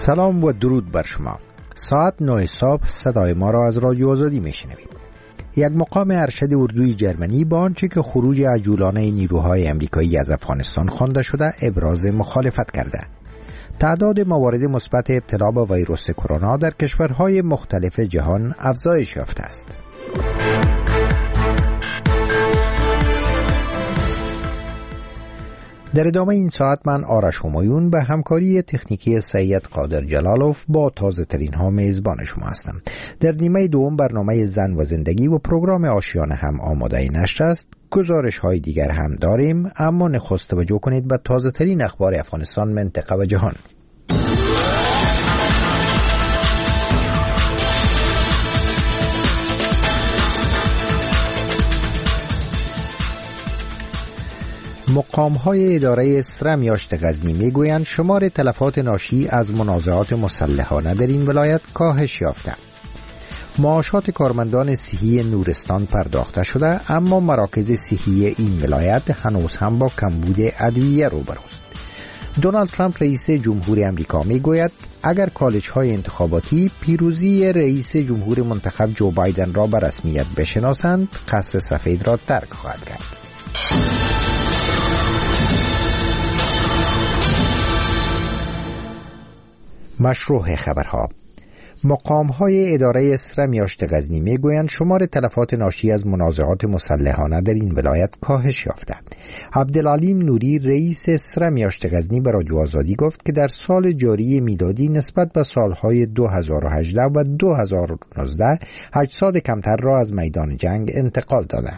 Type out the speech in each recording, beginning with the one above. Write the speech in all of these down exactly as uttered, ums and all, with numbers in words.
سلام و درود بر شما. ساعت نه صبح صدای ما را از رادیو آزادی میشنوید. یک مقام ارشد اردوی جرمنی با آنچه که خروج عجولانه نیروهای امریکایی از افغانستان خوانده شده ابراز مخالفت کرده. تعداد موارد مثبت ابتلا به ویروس کرونا در کشورهای مختلف جهان افزایش یافته است. در ادامه این ساعت من آرش همایون به همکاری تکنیکی سید قادر جلالوف با تازه ترین ها میزبان شما هستم. در نیمه دوم برنامه زن و زندگی و پروگرام آشیانه هم آماده نشر است. گزارش های دیگر هم داریم، اما نخست توجه کنید به تازه ترین اخبار افغانستان، منطقه و جهان. مقام‌های اداره اسرم یاشت غزنی میگویند شمار تلفات ناشی از منازعات مسلحانه در این ولایت کاهش یافته. معاشات کارمندان صحی نورستان پرداخته شده، اما مراکز صحی این ولایت هنوز هم با کمبود ادویه روبروست. دونالد ترامپ رئیس جمهور امریکا میگوید اگر کالج‌های انتخاباتی پیروزی رئیس جمهور منتخب جو بایدن را به رسمیت بشناسند، قصر سفید را ترک خواهد کرد. مشروع خبرها. مقام‌های اداره اسرم یاشت غزنی میگویند شمار تلفات ناشی از منازعات مسلحانه در این ولایت کاهش یافته. عبدالعلیم نوری رئیس اسرم یاشت غزنی به رادیو آزادی گفت که در سال جاری میلادی نسبت به سالهای دو هزار و هجده و دو هزار و نوزده اجساد کمتر را از میدان جنگ انتقال دادند.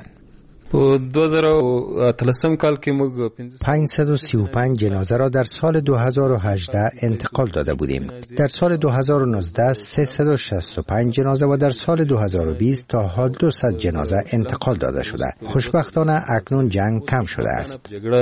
پانصد و سی و پنج جنازه را در سال دو هزار و هجده انتقال داده بودیم. در سال دو هزار و نوزده سیصد و شصت و پنج جنازه و در سال دو هزار و بیست تا حال دویست جنازه انتقال داده شده. خوشبختانه اکنون جنگ کم شده است.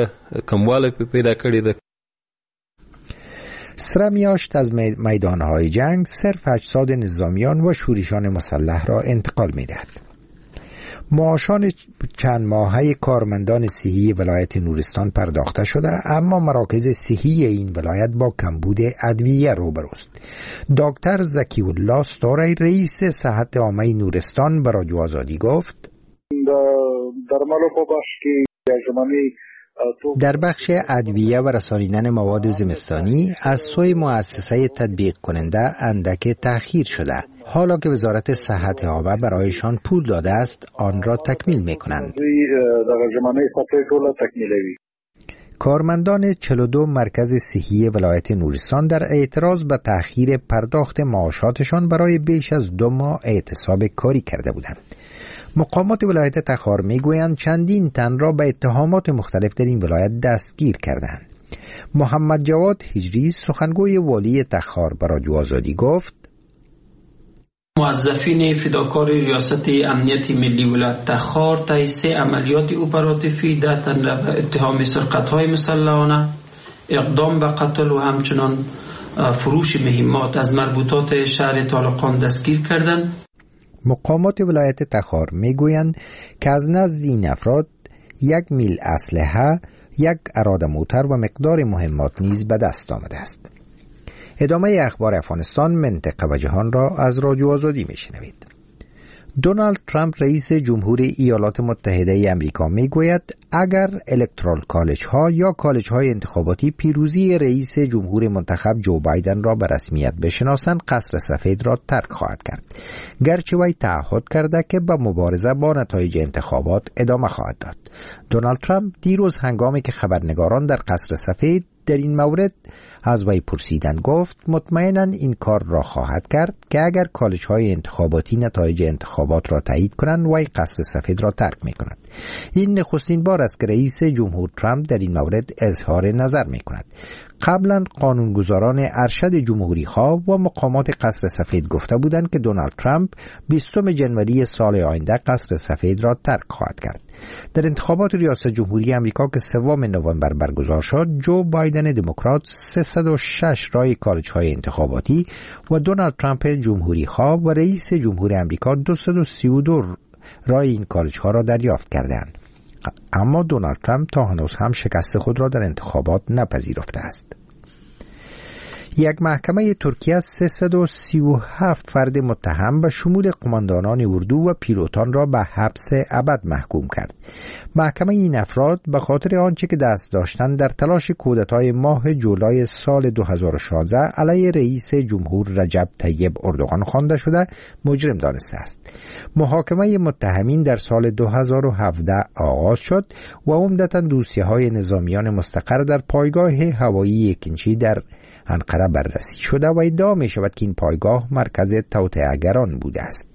اسرم یاشت از میدانهای جنگ صرف اجساد نظامیان و شورشیان مسلح را انتقال می‌دهد. معاشان چند ماهه کارمندان صحی ولایت نورستان پرداخته شده، اما مراکز صحی این ولایت با کمبود ادویه روبروست. دکتر زکی الله ستوری رئیس صحت عامه نورستان به رادیو آزادی گفت در بخش ادویه و رسانیدن مواد زمستانی از سوی مؤسسه تطبیق کننده اندک تأخیر شده. حالا که وزارت صحت عامه برایشان پول داده است، آن را تکمیل می کنند. کارمندان چهل و دو مرکز صحی ولایت نورستان در اعتراض به تأخیر پرداخت معاشاتشان برای بیش از دو ماه اعتصاب کاری کرده بودند. مقامات ولایت تخار میگویند چندین تن را به اتهامات مختلف در این ولایت دستگیر کردند. محمد جواد هجری سخنگوی والی تخار به رادیو آزادی گفت موظفین فداکار ریاست امنیت ملی ولایت تخار طی سه عملیات اپراتیفی ده تن را به اتهام سرقت‌های مسلحانه، اقدام به قتل و همچنان فروش مهمات از مربوطات شهر طالقان دستگیر کردند. مقامات ولایت تخار میگویند که از نزد این افراد یک میل اسلحه، یک اراده موتر و مقدار مهمات نیز به دست آمده است. ادامه اخبار افغانستان، منطقه و جهان را از رادیو آزادی میشنوید. دونالد ترامپ رئیس جمهور ایالات متحده امریکا میگوید اگر الکترال کالج ها یا کالج های انتخاباتی پیروزی رئیس جمهور منتخب جو بایدن را به رسمیت بشناسند، قصر سفید را ترک خواهد کرد. گرچه وی تعهد کرده که به مبارزه با نتایج انتخابات ادامه خواهد داد. دونالد ترامپ دیروز هنگامی که خبرنگاران در قصر سفید در این مورد از وی پرسیدند گفت مطمئناً این کار را خواهد کرد که اگر کالج های انتخاباتی نتایج انتخابات را تایید کنند وی قصر سفید را ترک می کند. این نخستین بار است که رئیس جمهور ترامپ در این مورد اظهار نظر می کند. قبلا قانونگذاران ارشد جمهوری ها و مقامات قصر سفید گفته بودند که دونالد ترامپ بیستم جنوری سال آینده قصر سفید را ترک خواهد کرد. در انتخابات ریاست جمهوری امریکا که سوم نوامبر برگزار شد، جو بایدن دموکرات سیصد و شش رای کالج های انتخاباتی و دونالد ترامپ جمهوری ها و رئیس جمهور امریکا دویست و سی و دو رای این کالج ها را دریافت کردند. اما دونالد ترامپ تا هنوز هم شکست خود را در انتخابات نپذیرفته است. یک محکمه ترکیه سیصد و سی و هفت فرد متهم به شمول قماندانان اردو و پیلوتان را به حبس ابد محکوم کرد. محکمه این افراد به خاطر آنچه که دست داشتند در تلاش کودتای ماه جولای سال دو هزار و شانزده علیه رئیس جمهور رجب طیب اردوغان خوانده شده مجرم دانسته است. محاکمه متهمین در سال دو هزار و هفده آغاز شد و عمدتاً دوسیه‌های نظامیان مستقر در پایگاه هوایی اکینچی در انقره بررسی شده و ادعا می شود که این پایگاه مرکز توطئه‌گران بوده است.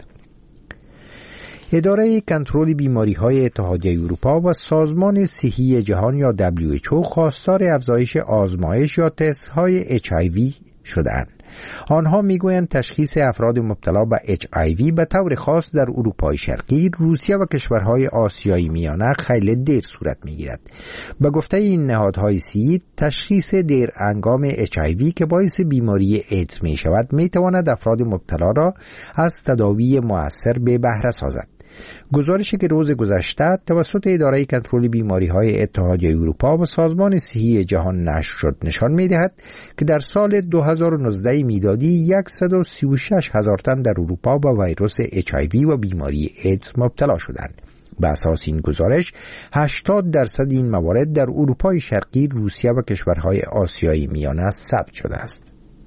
اداره کنترل بیماری‌های اتحادیه اروپا و سازمان صحی جهان یا دبلیو اچ او خواستار افزایش آزمایش یا تست‌های اچ آی وی شدند. آنها میگویند تشخیص افراد مبتلا به اچ آی وی به طور خاص در اروپای شرقی، روسیه و کشورهای آسیای میانه خیلی دیر صورت میگیرد. به گفته این نهادهای صحی، تشخیص دیر انگام اچ آی وی که باعث بیماری ایدز می شود می تواند افراد مبتلا را از تداوی مؤثر به بهره سازد. گزارشی که روز گذشته توسط اداره کنترل بیماری‌های اتحادیه اروپا و سازمان صحی جهان نشر شد نشان می‌دهد که در سال دو هزار و نوزده میلادی صد و سی و شش هزار تن در اروپا با ویروس اچ آی وی و بیماری ایدز مبتلا شدند. به اساس این گزارش هشتاد درصد این موارد در اروپای شرقی، روسیه و کشورهای آسیای میانه ثبت شده است.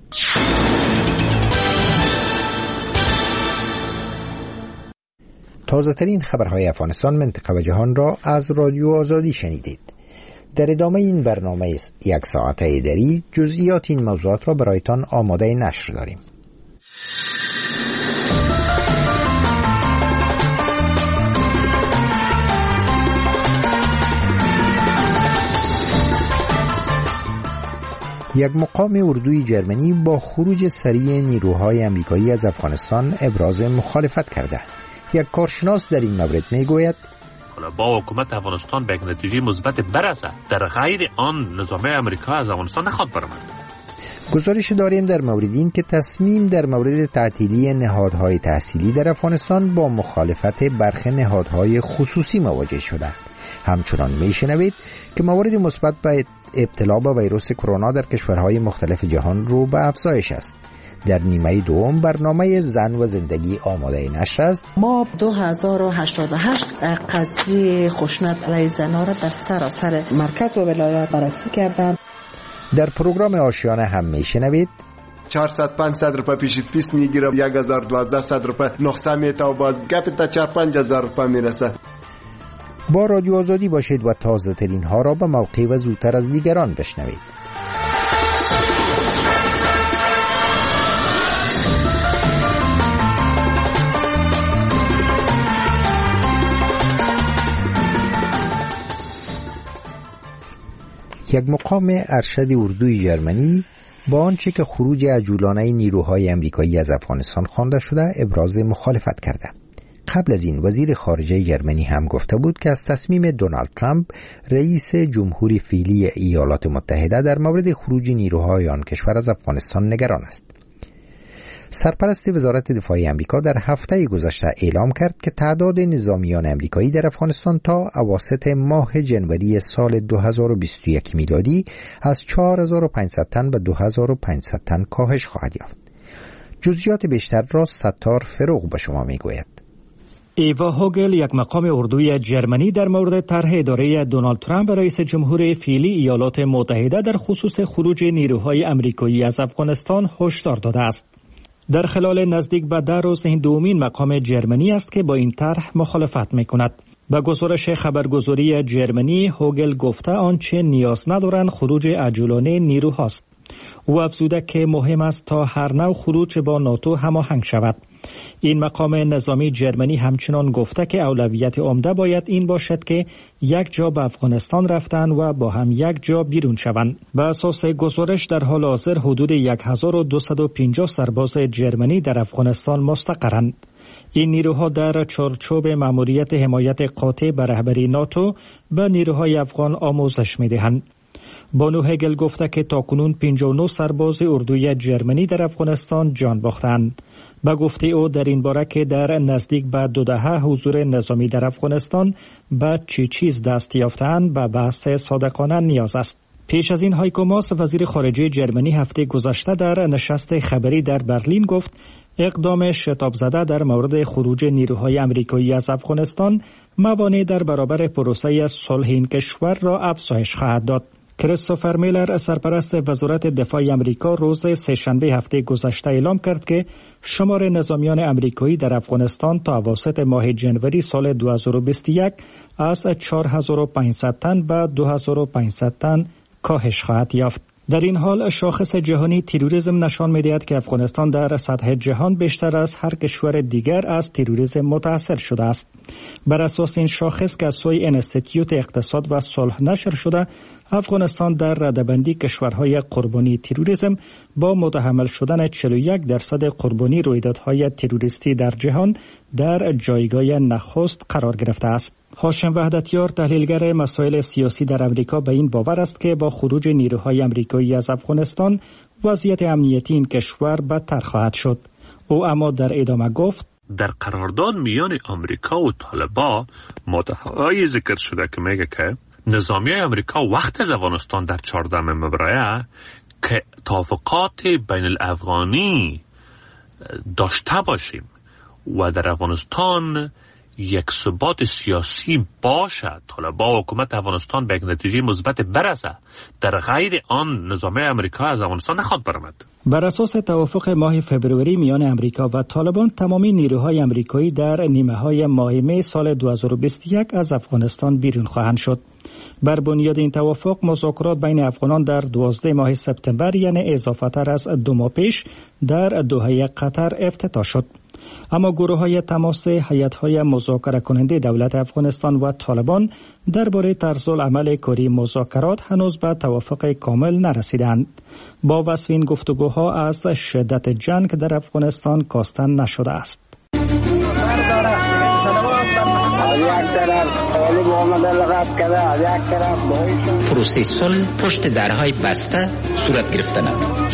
تازه ترین خبرهای افغانستان، منطقه و جهان را از رادیو آزادی شنیدید. در ادامه این برنامه یک ساعته ایدری جزئیات این موضوعات را برایتان آماده نشر داریم. یک مقام اردوی جرمنی با خروج سریع نیروهای امریکایی از افغانستان ابراز مخالفت کرده. یک کارشناس در این مورد میگوید با حکومت افغانستان به یک نتیجه مثبت برسه، در غیر آن نظام امریکا از افغانستان نخواد برآمد. گزارش داریم در مورد این که تصمیم در مورد تعطیلی نهادهای تحصیلی در افغانستان با مخالفت برخی نهادهای خصوصی مواجه شده. همچنان میشنوید که موارد مثبت به ابتلا به ویروس کرونا در کشورهای مختلف جهان رو به افزایش است. در نیمه دوم برنامه زن و زندگی آماده نشر است. ما دو هزار و هشتاد و هشت قضیه خشونت علیه زنان را در سراسر مرکز و ولایات بررسی کردند. در پروگرام آشیانه هم میشنوید چهارصد پانصد روپیه پیشت پیش میگیره، یک هزار دویست روپیه نقصه میته و باز گپ تا چهار پنج هزار روپیه میرسه. با رادیو آزادی باشید و تازه ترین ها را به موقع و زودتر از دیگران بشنوید. یک مقام ارشد اردوی جرمنی با آنچه که خروج عجولانه نیروهای امریکایی از افغانستان خوانده شده ابراز مخالفت کرده. قبل از این وزیر خارجه جرمنی هم گفته بود که از تصمیم دونالد ترامپ رئیس جمهوری فعلی ایالات متحده در مورد خروج نیروهای آن کشور از افغانستان نگران است. سرپرست وزارت دفاع آمریکا در هفته گذشته اعلام کرد که تعداد نظامیان آمریکایی در افغانستان تا اواسط ماه جنوری سال دو هزار و بیست و یک میلادی از چهار هزار و پانصد تن به دو هزار و پانصد تن کاهش خواهد یافت. جزئیات بیشتر را ستار فروغ به شما میگوید. ایوا هوگل، یک مقام اردوی جرمنی، در مورد طرح اداره دونالد ترامپ رئیس جمهور فعلی ایالات متحده در خصوص خروج نیروهای آمریکایی از افغانستان هشدار داده است. در خلال نزدیک به ده روز این دومین مقام جرمنی است که با این طرح مخالفت میکند. با گزارش خبرگزاری جرمنی، هوگل گفته آنچه نیاز ندارند خروج عجولانه نیروهاست. او افزوده که مهم است تا هر نوع خروج با ناتو هماهنگ شود. این مقام نظامی جرمنی همچنان گفته که اولویت عمده باید این باشد که یک جا به افغانستان رفتن و با هم یک جا بیرون شوند. به اساس گزارش در حال حاضر حدود هزار و دویست و پنجاه سرباز جرمنی در افغانستان مستقرند. این نیروها در چارچوب مأموریت حمایت قاطع به رهبری ناتو به نیروهای افغان آموزش می‌دهند. بانو هگل گفته که تاکنون پنجاه و نه سرباز اردوی جرمنی در افغانستان جان باختند. با گفته او در این باره که در نزدیک به دو دهه حضور نظامی در افغانستان به چه چیز دست یافتند به بحث صادقانه نیاز است. پیش از این هایکو ماس وزیر خارجه جرمنی هفته گذشته در نشست خبری در برلین گفت اقدام شتاب زده در مورد خروج نیروهای آمریکایی از افغانستان موانع در برابر پروسه صلح این کشور را افزایش خواهد داد. کریستوفر میلر سرپرست وزارت دفاع آمریکا روز سه‌شنبه هفته گذشته اعلام کرد که شمار نظامیان آمریکایی در افغانستان تا اواسط ماه جنوری سال دو هزار و بیست و یک از چهار هزار و پانصد تن به دو هزار و پانصد تن کاهش خواهد یافت. در این حال شاخص جهانی تروریسم نشان می‌دهد که افغانستان در سطح جهان بیشتر از هر کشور دیگر از تروریسم متاثر شده است. بر اساس این شاخص که از سوی انستیتیوت اقتصاد و صلح نشر شده، افغانستان در رده‌بندی کشورهای قربانی تروریسم با متحمل شدن چهل و یک درصد قربانی رویدادهای تروریستی در جهان در جایگاه نخست قرار گرفته است. هاشم وحدتیار تحلیلگر مسائل سیاسی در امریکا به این باور است که با خروج نیروهای آمریکایی از افغانستان وضعیت امنیتی این کشور بدتر خواهد شد. او اما در ادامه گفت در قرارداد میان آمریکا و طالبان ماده‌های ذکر شده که میگه که نظامیای آمریکا وقت از افغانستان در چهاردهم فوریه که توافقات بین الافغانی داشته باشیم و در افغانستان یک ثبات سیاسی باشد، طالبان و حکومت افغانستان به یک نتیجه مثبت برسه، در غیر آن نظامیای آمریکا از افغانستان نخواهد برآمد. بر اساس توافق ماه فبروری میان آمریکا و طالبان، تمامی نیروهای آمریکایی در نیمه های ماه می سال دو هزار و بیست و یک از افغانستان بیرون خواهند شد. بر بنیاد این توافق مذاکرات بین افغانان در دوازده ماه سپتامبر یعنی اضافه تر از دو ماه پیش در دوحه قطر افتتاح شد. اما گروه های تماس هیئت های مذاکره کننده دولت افغانستان و طالبان درباره طرز العمل کاری مذاکرات هنوز به توافق کامل نرسیدند. با وصف این گفتگوها از شدت جنگ در افغانستان کاستن نشده است. پروسه صلح پشت درهای بسته صورت گرفته نمود.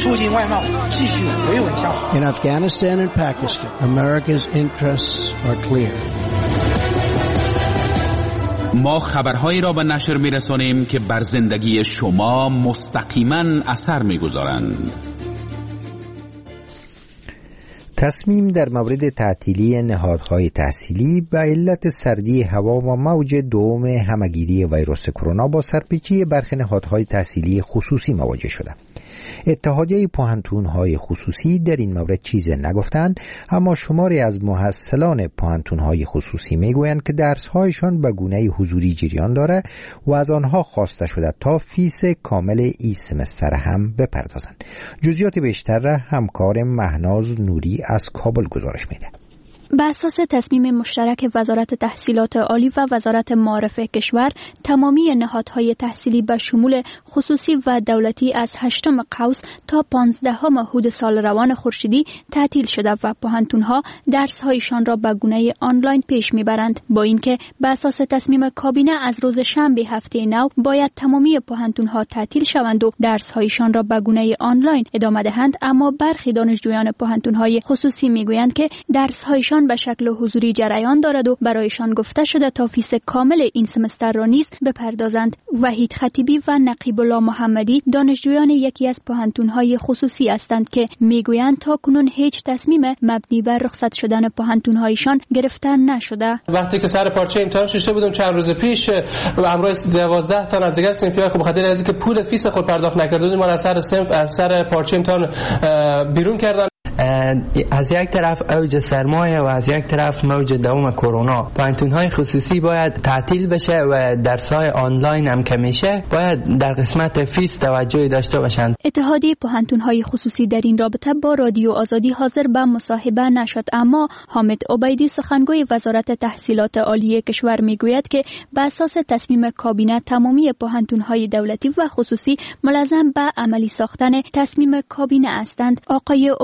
In Afghanistan and Pakistan, America's interests are clear. ما خبرهایی را به نشر می‌رسانیم که بر زندگی شما مستقیما اثر می‌گذارند. تصمیم در مورد تعطیلی نهادهای تحصیلی به علت سردی هوا و موج دوم همهگیری ویروس کرونا با سرپیچی برخی نهادهای تحصیلی خصوصی مواجه شده. اتحادیه پوهنتون‌های خصوصی در این مورد چیزی نگفتند، اما شماری از محصلان پوهنتون‌های خصوصی میگویند که درس‌هایشان به گونه حضوری جریان داره و از آنها خواسته شده تا فیس کامل این سمستر هم بپردازند. جزئیات بیشتر را همکار مهناز نوری از کابل گزارش میده. بر اساس تصمیم مشترک وزارت تحصیلات عالی و وزارت معارف کشور، تمامی نهادهای تحصیلی به شمول خصوصی و دولتی از هشتم قوس تا پانزدهم مهود سال روان خورشیدی تعطیل شده و پوهنتون‌ها درس‌هایشان را به گونه آنلاین پیش می‌برند. با اینکه بر اساس تصمیم کابینه از روز شنبه هفته نو باید تمامی پوهنتون‌ها تعطیل شوند و درس‌هایشان را به گونه آنلاین ادامه دهند، اما برخی دانشجویان پوهنتون‌های خصوصی می‌گویند که درس‌هایشان به شکل حضوری جریان دارد و برایشان گفته شده تا فیس کامل این سمستر را نیز بپردازند. وحید خطیبی و نقیب الله محمدی دانشجویان یکی از پوهنتون‌های خصوصی هستند که میگویند تا کنون هیچ تصمیم مبنی بر رخصت شدن پوهنتون‌هایشان گرفته نشده. وقتی که سر پارچه امتحان شده بودم چند روز پیش و همراه دوازده تا از دیگر صنفی‌های خب بخاطر از اینکه پول فیس خود پرداخت نکرده بودیم ما از سر صنف از سر پارچه امتحان بیرون کردن. از یک طرف اوج سرمایه و از یک طرف موج دوم کرونا، پوهنتون‌های خصوصی باید تعطیل بشه و درس‌های آنلاین هم که میشه باید در قسمت فیس توجهی داشته باشند. اتحادیه پوهنتون‌های خصوصی در این رابطه با رادیو آزادی حاضر به مصاحبه نشد، اما حامد عبیدی سخنگوی وزارت تحصیلات عالی کشور میگوید که به اساس تصمیم کابینه تمامی پوهنتون‌های دولتی و خصوصی ملزم به عملی ساختن تصمیم کابینه هستند. آقای عبیدی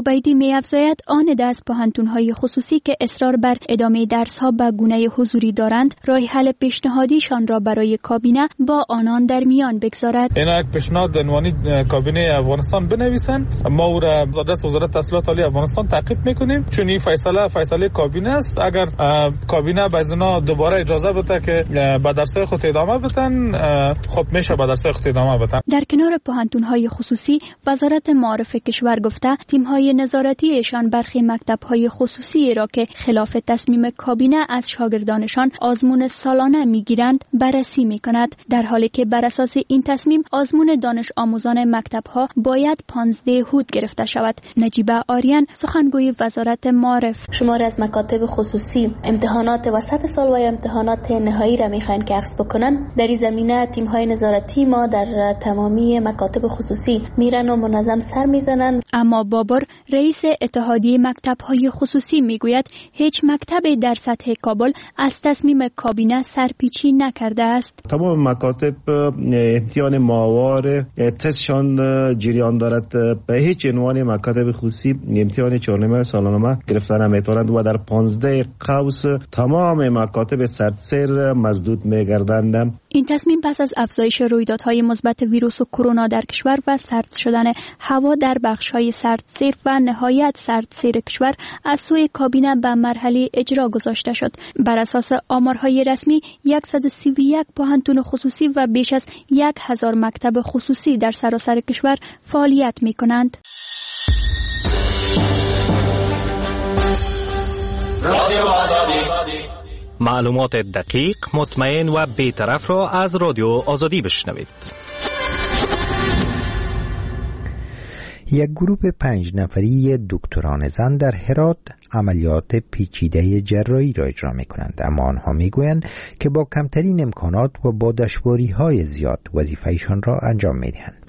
می‌افزاید آن دست پوهنتون‌های خصوصی که اصرار بر ادامه درس‌ها به گونه حضوری دارند، راه حل پیشنهادیشان را برای کابینه با آنان در میان بگذارد. اینا یک پیشنهاد عنوانی کابینه افغانستان بنویسن، ما او را دست وزارت تحصیلات عالی افغانستان تعقیب میکنیم، چون این فیصله فیصله کابینه است. اگر کابینه به اینا دوباره اجازه بده که به درس‌های خود ادامه بدن، خب میشه به درس‌های خود ادامه بدن. در کنار پوهنتون‌های خصوصی، وزارت معارف کشور گفته تیم‌های نظارتی ایشان برخی مکتب‌های خصوصی را که خلاف تصمیم کابینه از شاگردانشان آزمون سالانه می‌گیرند بررسی می‌کند، در حالی که بر اساس این تصمیم آزمون دانش آموزان مکتب‌ها باید پانزده هود گرفته شود. نجیبه آریان، سخنگوی وزارت معارف: شماری از مکاتب خصوصی امتحانات وسط سال و امتحانات نهایی را می‌خواهند که عقد بکنن. در این زمینه تیم‌های نظارتی ما در تمامی مکاتب خصوصی میرن و منظم سر میزنن. اما بابر، رئیس اتحادیه مکتب‌های خصوصی میگوید هیچ مکتبی در سطح کابل از تصمیم کابینه سرپیچی نکرده است. تمام مکاتب امتحان ماهوار تستشان جریان دارد. به هیچ عنوان مکاتب خصوصی امتحان چهارنامه سالانه گرفتن نمیتوانند و در پانزده قوس تمام مکاتب سرتسیر مزدود میگردند. این تصمیم پس از افزایش رویدادهای مثبت ویروس کرونا در کشور و سرد شدن هوا در بخش‌های سردسیر و نهایت سردسیر کشور از سوی کابینه به مرحله اجرا گذاشته شد. بر اساس آمارهای رسمی، صد و سی و یک پوهنتون خصوصی و بیش از یک هزار مکتب خصوصی در سراسر کشور فعالیت می‌کنند. رادیو آزادی، معلومات دقیق، مطمئن و بی‌طرف را از رادیو آزادی بشنوید. یک گروه پنج نفری دکتران زن در هرات عملیات پیچیده جراحی را اجرا می کنند، اما آنها می گویند که با کمترین امکانات و با دشواری های زیاد وظیفه‌شان را انجام می دهند.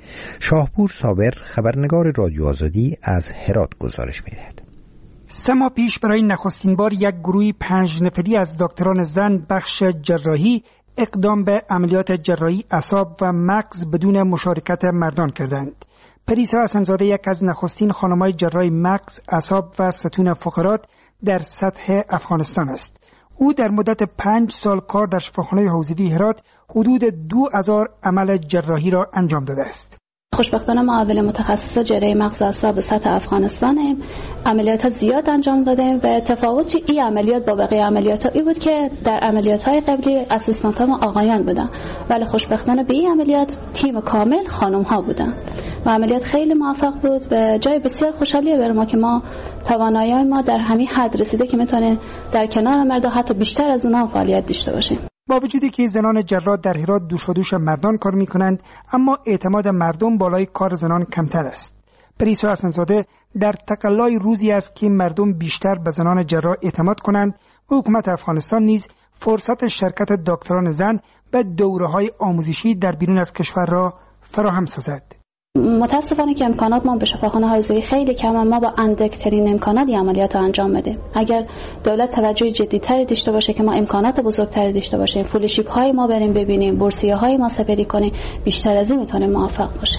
شاهپور صابر، خبرنگار رادیو آزادی، از هرات گزارش می دهد. سه ماه پیش برای نخستین بار یک گروه پنج نفری از دکتران زن بخش جراحی اقدام به عملیات جراحی اعصاب و مغز بدون مشارکت مردان کردند. پریسا حسن‌زاده یک از نخستین خانم‌های جراح مغز، اعصاب و ستون فقرات در سطح افغانستان است. او در مدت پنج سال کار در شفاخانه حوزوی هرات حدود دو هزار عمل جراحی را انجام داده است. خوشبختانه ما اول متخصص جراحی مغز و اعصاب سطح افغانستانیم. عملیات زیاد انجام دادیم و تفاوت این عملیات با بقیه عملیات ها ای بود که در عملیات های قبلی اسیستانت ها ما آقایان بودن، ولی خوشبختانه به این عملیات تیم کامل خانم ها بودن و عملیات خیلی موفق بود و جای بسیار خوشحالیه برای ما که ما توانایی ما در همین حد رسیده که میتونه در کنار مرد حتی بیشتر از اونها فعالیت داشته باشیم. با وجودی که زنان جراح در هرات دوش و دوش مردان کار میکنند، اما اعتماد مردم بالای کار زنان کمتر است. پریسا حسن‌زاده در تقلای روزی است که مردم بیشتر به زنان جراح اعتماد کنند و حکومت افغانستان نیز فرصت شرکت دکتران زن به دوره‌های آموزشی در بیرون از کشور را فراهم سازد. متاسفانه که امکانات ما به شفاخانه حوزوی خیلی کمه. ما با اندکترین امکانات این عملیات رو انجام بدیم. اگر دولت توجه جدی‌تری داشته باشه که ما امکانات بزرگتری داشته باشیم، فولشیپ های ما بریم ببینیم، بورسیه های ما سپری کنیم، بیشتر از این میتونه موفق باشه.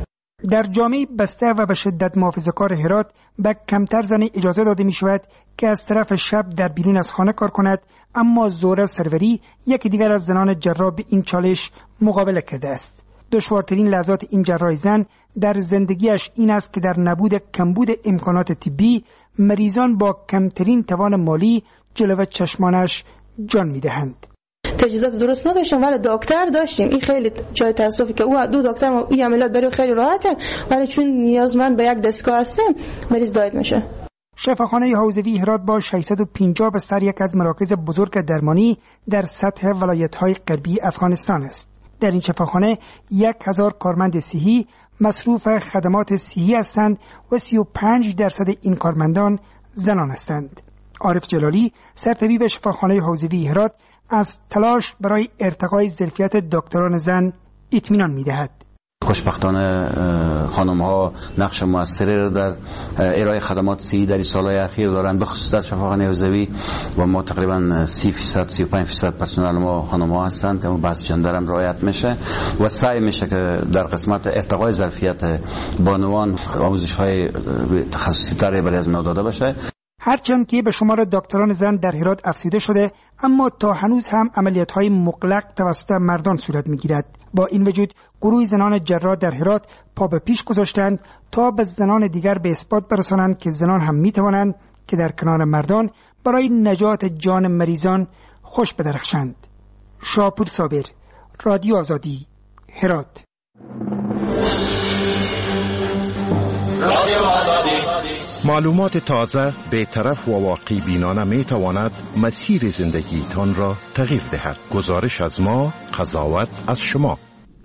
در جامعه بسته و به شدت محافظه‌کار هرات به کمتر زن اجازه داده می شود که از طرف شب در بیرون از خانه کار کند، اما زهره سروری یکی دیگر از زنان جراح به این چالش مقابله کرده است. دشوارترین لحظات این جراح زن در زندگیش این است که در نبود کمبود امکانات طبی، مریضان با کمترین توان مالی جلوه چشمانش جان می‌دهند. تجهیزات درست نداشتیم ولی دکتر داشتیم. این خیلی جای تأسفی که او دو دکتر ما این عملیات برای خیلی راحته، ولی چون نیازمند به یک دستگاه هستیم مریض داید میشه. شفاخانه حوزوی هرات با ششصد و پنجاه بستر یک از مراکز بزرگ درمانی در سطح ولایت‌های غربی افغانستان است. در این شفاخانه یک هزار کارمند صحی مصروف خدمات صحی هستند و سی و پنج درصد این کارمندان زنان هستند. عارف جلالی، سرطبیب شفاخانه حوزوی هرات، از تلاش برای ارتقای ظرفیت دکتران زن اطمینان می‌دهد. خوشبختانه خانم ها نقش موثری را در ارائه خدمات صحی در سالهای اخیر دارند، به خصوص در شفاخانه حوزوی و ما تقریبا سی درصد سی و پنج درصد پرسنل ما خانم ها هستند، اما بحث جندر هم رعایت میشه و سعی میشه که در قسمت ارتقای ظرفیت بانوان آموزش های تخصصی تری برای از ما داده بشه. هرچند که به شمار دکتران زن در هرات افزوده شده، اما تا هنوز هم عملیات‌های مغلق توسط مردان صورت می‌گیرد. با این وجود گروه زنان جراح در هرات پا به پیش گذاشتند تا به زنان دیگر به اثبات برسانند که زنان هم می‌توانند که در کنار مردان برای نجات جان مریضان خوش بدرخشند. شاپور صابر، رادیو آزادی، هرات. رادیو آزادی. معلومات تازه، بی‌طرف و واقعی بینانه می تواند مسیر زندگیتان را تغییر دهد. گزارش از ما، قضاوت از شما.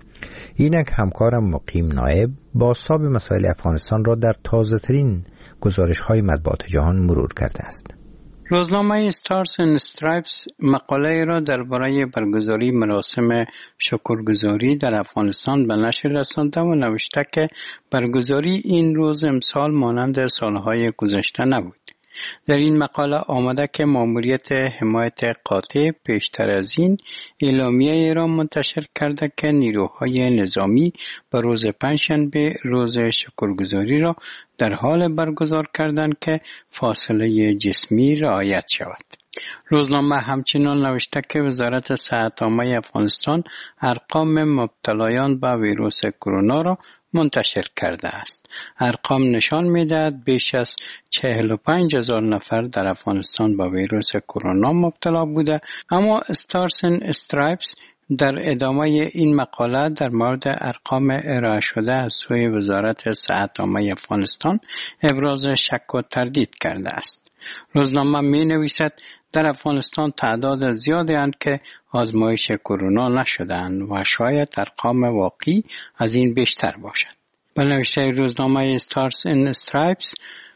اینک همکارم مقیم نایب با بازتاب مسائل افغانستان را در تازه ترین گزارش های مطبوعات جهان مرور کرده است. روزنامه استارز اند استرایپس مقاله را درباره برگزاری مراسم شکرگزاری در افغانستان به نشر رسانده و نوشته که برگزاری این روز امسال مانند سالهای گذشته نبود. در این مقاله آمده که ماموریت حمایت قاطع پیشتر از این اعلامیه را منتشر کرده که نیروهای نظامی به روز پنجشنبه روز شکرگزاری را در حال برگزار کردند که فاصله جسمی رعایت شود. روزنامه همچنان نوشته که وزارت صحت عامه افغانستان ارقام مبتلایان به ویروس کرونا را منتشر کرده است. ارقام نشان می‌دهد بیش از چهل و پنج هزار نفر در افغانستان با ویروس کرونا مبتلا بوده، اما استارز اند استرایپس در ادامه این مقاله در مورد ارقام ارائه شده از سوی وزارت صحت عامه افغانستان ابراز شک و تردید کرده است. روزنامه می‌نویسد در افغانستان تعداد زیادی اند که آزمایش کرونا نشدند و شاید ارقام واقعی از این بیشتر باشد. به نوشته روزنامه استارز اند استرایپس،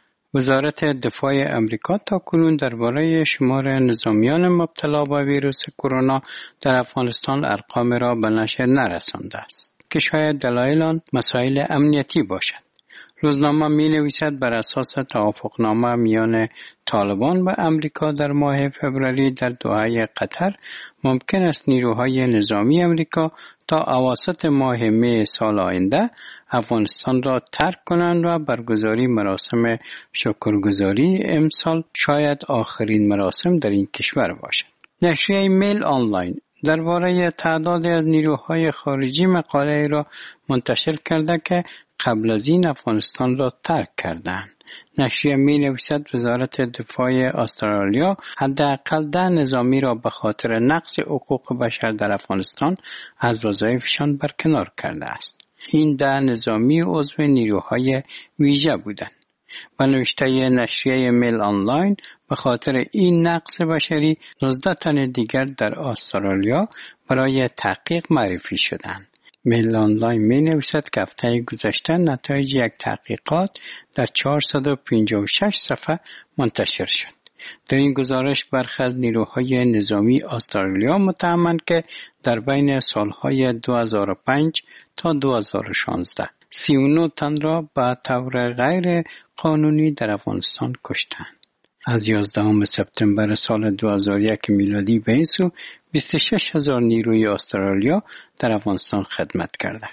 وزارت دفاع امریکا تاکنون درباره شمار نظامیان مبتلا به ویروس کرونا در افغانستان ارقام را به نشر نرسانده است که شاید دلایل آن مسائل امنیتی باشد. روزنامه می نویسد بر اساس توافقنامه میان طالبان و امریکا در ماه فوریه در دوحه قطر ممکن است نیروهای نظامی امریکا تا اواسط ماه می سال آینده افغانستان را ترک کنند و برگزاری مراسم شکرگزاری امسال شاید آخرین مراسم در این کشور باشد. نشریه میل آنلاین درباره تعداد از نیروهای خارجی مقاله را منتشر کرده که قبل از این افغانستان را ترک کردند. نشریه می نویسد وزارت دفاع استرالیا حداقل ده نظامی را به خاطر نقض حقوق بشر در افغانستان از وظایفشان برکنار کرده است. این ده نظامی عضو نیروهای ویژه بودند. به نوشته نشریه میل آنلاین به خاطر این نقض بشری نوزده تن دیگر در استرالیا برای تحقیق معرفی شدند. میل آنلاین می نویسد که هفته گذشته نتایج یک تحقیقات در چهارصد و پنجاه و شش صفحه منتشر شد. در این گزارش برخی از نیروهای نظامی استرالیا متهمند که در بین سالهای دو هزار و پنج تا دو هزار و شانزده سی و نه تن را به طور غیر قانونی در افغانستان کشتند. از یازدهم سپتامبر سال دو هزار و یک میلادی به این سو بیست و شش هزار نیروی استرالیا در افغانستان خدمت کرده.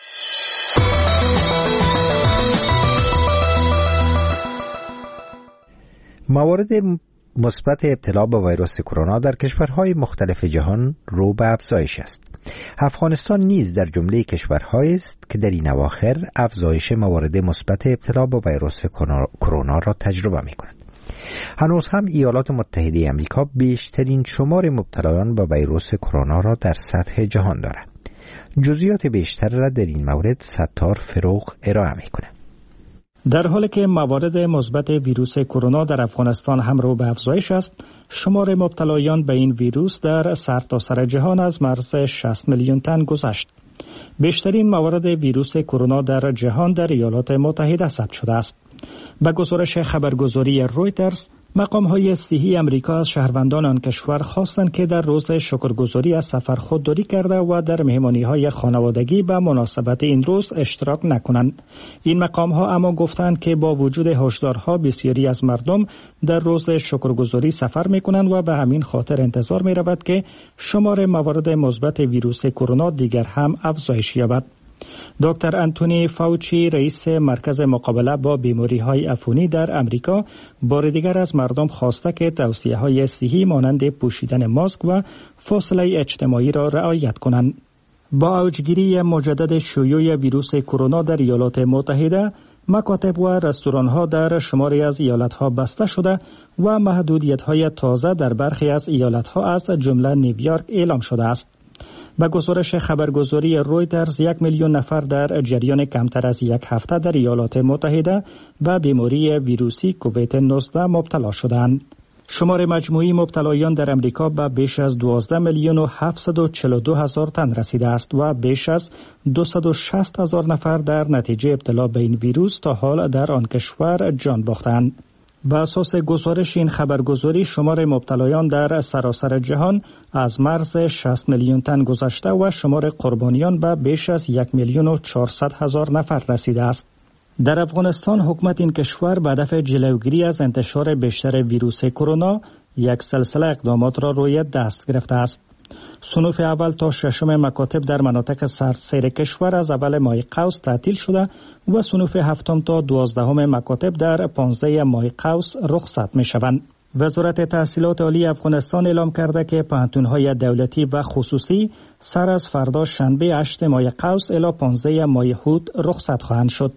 موارد مثبت ابتلا به ویروس کرونا در کشورهای مختلف جهان رو به افزایش است. افغانستان نیز در جمله کشورهایی است که در این اواخر افزایش موارد مثبت ابتلا به ویروس کرونا را تجربه می‌کند. هنوز هم ایالات متحده آمریکا بیشترین شمار مبتلایان به ویروس کرونا را در سطح جهان دارد. جزئیات بیشتر را در این مورد ستار فروغ ارائه می‌کند. در حالی که موارد مثبت ویروس کرونا در افغانستان هم رو به افزایش است، شمار مبتلایان به این ویروس در سرتاسر جهان از مرز شصت میلیون تن گذشت. بیشترین موارد ویروس کرونا در جهان در ایالات متحده ثبت شده است. به گزارش خبرگزاری رویترز، مقام های صحی امریکا از شهروندان آن کشور خواستند که در روز شکرگزاری از سفر خودداری کرده و در مهمانی های خانوادگی به مناسبت این روز اشتراک نکنند. این مقام ها اما گفتند که با وجود هشدارها بسیاری از مردم در روز شکرگزاری سفر می کنند و به همین خاطر انتظار می رود که شمار موارد مثبت ویروس کرونا دیگر هم افزایش یابد. دکتر انتونی فاوچی رئیس مرکز مقابله با بیماری‌های عفونی در امریکا بار دیگر از مردم خواسته که توصیه‌های صحی مانند پوشیدن ماسک و فاصله اجتماعی را رعایت کنند. با اوجگیری مجدد شیوع ویروس کرونا در ایالات متحده، مکاتب و رستوران‌ها در شماری از ایالت‌ها بسته شده و محدودیت‌های تازه در برخی از ایالت‌ها از جمله نیویورک اعلام شده است. به گزارش خبرگزاری رویترز، یک میلیون نفر در جریان کمتر از یک هفته در ایالات متحده به بیماری ویروسی کووید نوزده مبتلا شدند. شمار مجموعی مبتلایان در امریکا به بیش از دوازده میلیون و هفتصد و چهل و دو هزار تن رسیده است و بیش از دویست و شصت هزار نفر در نتیجه ابتلا به این ویروس تا حال در آن کشور جان باختند. بر اساس گزارش این خبرگزاری، شمار مبتلایان در سراسر جهان از مرز شصت میلیون تن گذشته و شمار قربانیان به بیش از یک میلیون و چهارصد هزار نفر رسیده است. در افغانستان، حکومت این کشور به هدف جلوگیری از انتشار بیشتر ویروس کرونا یک سلسله اقدامات را روی دست گرفته است. صنوف اول تا ششم مکاتب در مناطق سرسیر کشور از اول ماه قوس تعطیل شده و صنوف هفتم تا دوازدهم مکاتب در پانزده ماه قوس رخصت می شوند. وزارت تحصیلات عالی افغانستان اعلام کرده که پوهنتون‌های دولتی و خصوصی سر از فردا شنبه هشتم ماه قوس الی پانزده ماه هود رخصت خواهند شد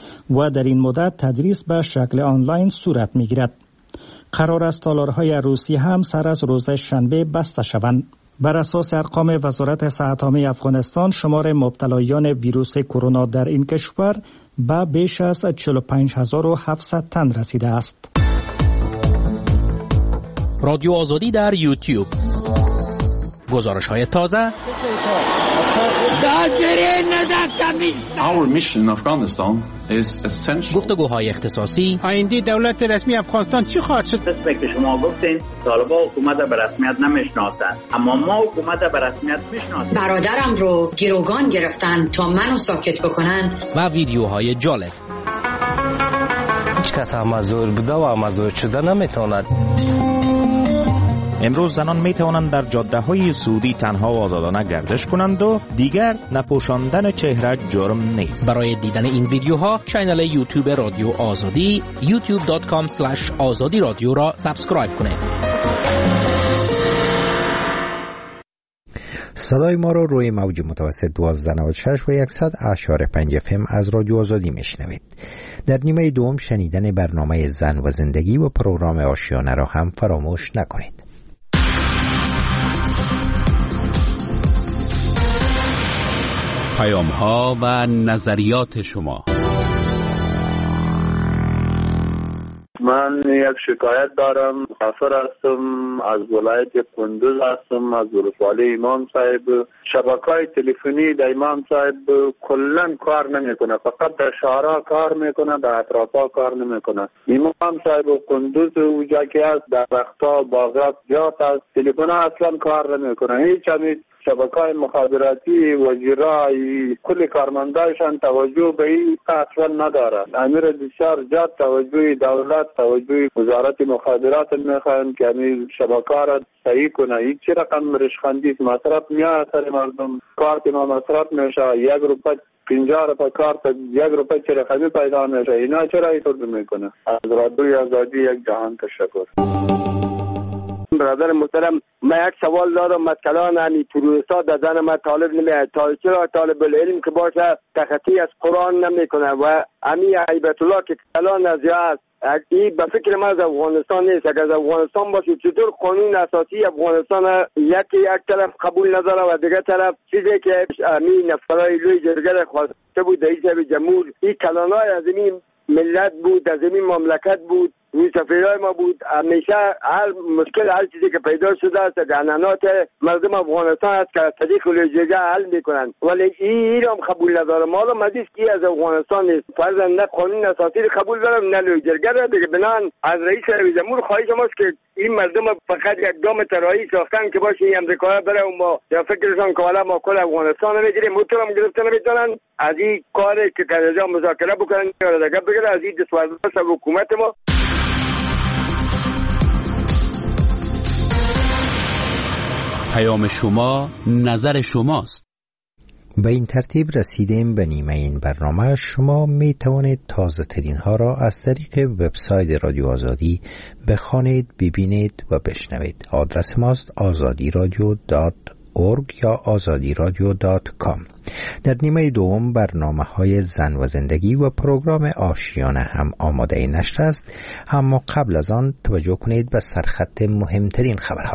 و در این مدت تدریس به شکل آنلاین صورت می گیرد. قرار است تالارهای عروسی هم سر از روز شنبه بسته شوند. بر اساس ارقام وزارت صحت عامه افغانستان، شمار مبتلایان ویروس کرونا در این کشور به بیش از چهل و پنج هزار و هفتصد تن رسیده است. رادیو آزادی در یوتیوب. گزارش های تازه. Our mission in Afghanistan is essential. گفتگوهای اختصاصی. آینده دولت رسمی افغانستان چی خواهد شد؟ مثل که شما گفتین، طالبان حکومت به رسمیت نمیشناسند، اما ما حکومت به رسمیت میشناسیم. برادرم رو گروگان گرفتن تا منو ساکت بکنن. و ویدیوهای جالب. هیچ کس مزور بوده و مزور شده نمیتواند. امروز زنان می توانند در جاده های سعودی تنها و آزادانه گردش کنند و دیگر نپوشاندن چهره جرم نیست. برای دیدن این ویدیوها کانال یوتیوب رادیو آزادی یوتیوب دات کام اسلش آزادی رادیو را سابسکرایب کنید. صدای ما رو روی موج متوسط دوازده نود و شش و صد اشاره پنج اف ام از رادیو آزادی میشنوید. در نیمه دوم شنیدن برنامه زن و زندگی و پروگرام آشیانه را هم فراموش نکنید. پیام ها و نظریات شما. من یک شکایت دارم. مسافر هستم، از ولایت کندوز هستم، از ولسوالی امام صاحب. شبکه‌های تلفنی در امام صاحب کلا کار نمیکنه، فقط در شهرها کار میکنه، در اطرافا کار نمیکنه. امام صاحب کندوز اونجا که است، در وقتا باغات زیاد است، تلفن اصلا کار نمیکنه. هیچ همین شبکه‌های مخابراتی وزیرای کل کارمندایشان توجه به این اصلا ندارن. امیر بسیار زیاد توجه دولت، توجه وزارت مخابرات میخوان که این شبکه را صحیح کنه. این چه رقم رشخندی مصرف میاد سر مردم، کارت ما مصرف میشه، یک روپه پنجاه روپه کارت یک روپه چه رقمی پیدا میشه. اینا چرا اینطور میکنه؟ از رادیوی آزادی یک جهان تشکر. برادر محترم، من یک سوال دارم. مثلا همی پروسا در زن من طالب نمیاد، تا چرا طالب العلم که باشه تخطی از قرآن نمیکنه و امی عیبت الله که کلان از یا است. این به فکر من از افغانستان نیست. اگر از افغانستان باشه چطور قانون اساسی افغانستان یکی یک طرف قبول نداره و دیگه طرف چیزی که امی نفرای لوی جرگه خواسته بود رئیس جمهور، این کلانای از این ملت بود، از این مملکت بود، روی سفیرهای ما بود. همیشه هر مشکل هر چیزی که پیدا شده است گنانات مردم افغانستان است که از طریق لجوجه حل میکنن، ولی این هم قبول ندارم. معلوم است که از افغانستان نیست، فرضاً نه قانون اساسی قبول دارم نه لجوجه را. دیگه بنان از رئیس جمهور خواهش ماست که این مردم فقط یک دام ترایی ساختن که باشه این امریکا بره و ما یا فکرشان که والا ما کل افغانستان میگیریم مطلب گرفتن نمیتونن. از این کار که کنجا مذاکره بکنن یا دیگه بگیره از این دستورات حکومت ما. پیام شما، نظر شماست. به این ترتیب رسیدیم به نیمه این برنامه. شما می توانید تازه ترین ها را از طریق وبسایت رادیو آزادی بخوانید، ببینید و بشنوید. آدرس ماست آزادی رادیو دات اورگ یا آزادی رادیو دات کام. در نیمه دوم برنامه های زن و زندگی و پروگرام آشیانه هم آماده نشر است، اما قبل از آن توجه کنید به سرخط مهمترین خبرها.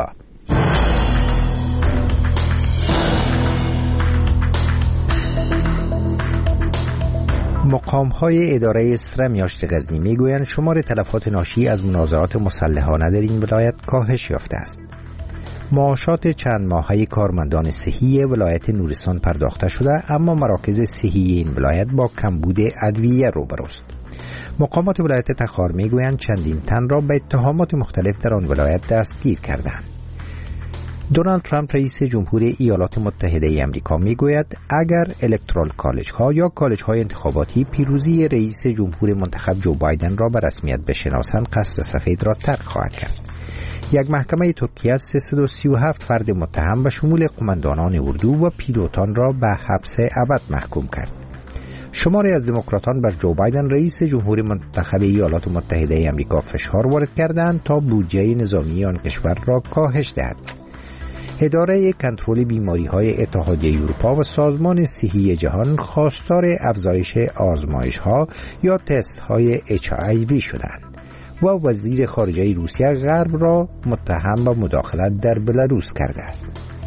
مقام‌های اداره اسره میاشت غزنی میگویند شمار تلفات ناشی از منازعات مسلحانه در این ولایت کاهش یافته است. معاشات چند ماهه کارمندان صحی ولایت نورستان پرداخته شده، اما مراکز صحی این ولایت با کمبود ادویه روبروست. مقامات ولایت تخار میگویند چندین تن را به اتهامات مختلف در آن ولایت دستگیر کردند. دونالد ترامپ رئیس جمهور ایالات متحده ای آمریکا میگوید اگر الکترال کالج ها یا کالج های انتخاباتی پیروزی رئیس جمهور منتخب جو بایدن را به رسمیت بشناسند، قصر سفید را ترک خواهد کرد. یک محکمه ترکیه سیصد و سی و هفت فرد متهم به شمول قماندانان اردو و پیلوتان را به حبس ابد محکوم کرد. شماری از دموکراتان بر جو بایدن رئیس جمهور منتخب ایالات متحده ای آمریکا فشار وارد کردند تا بودجه نظامی آن کشور را کاهش دهد. اداره کنترل بیماری‌های اتحادیه اروپا و سازمان صحی جهان خواستار افزایش آزمایش‌ها یا تست‌های اچ آی وی شدند و وزیر خارجه روسیه غرب را متهم به مداخلت در بلاروس کرده است.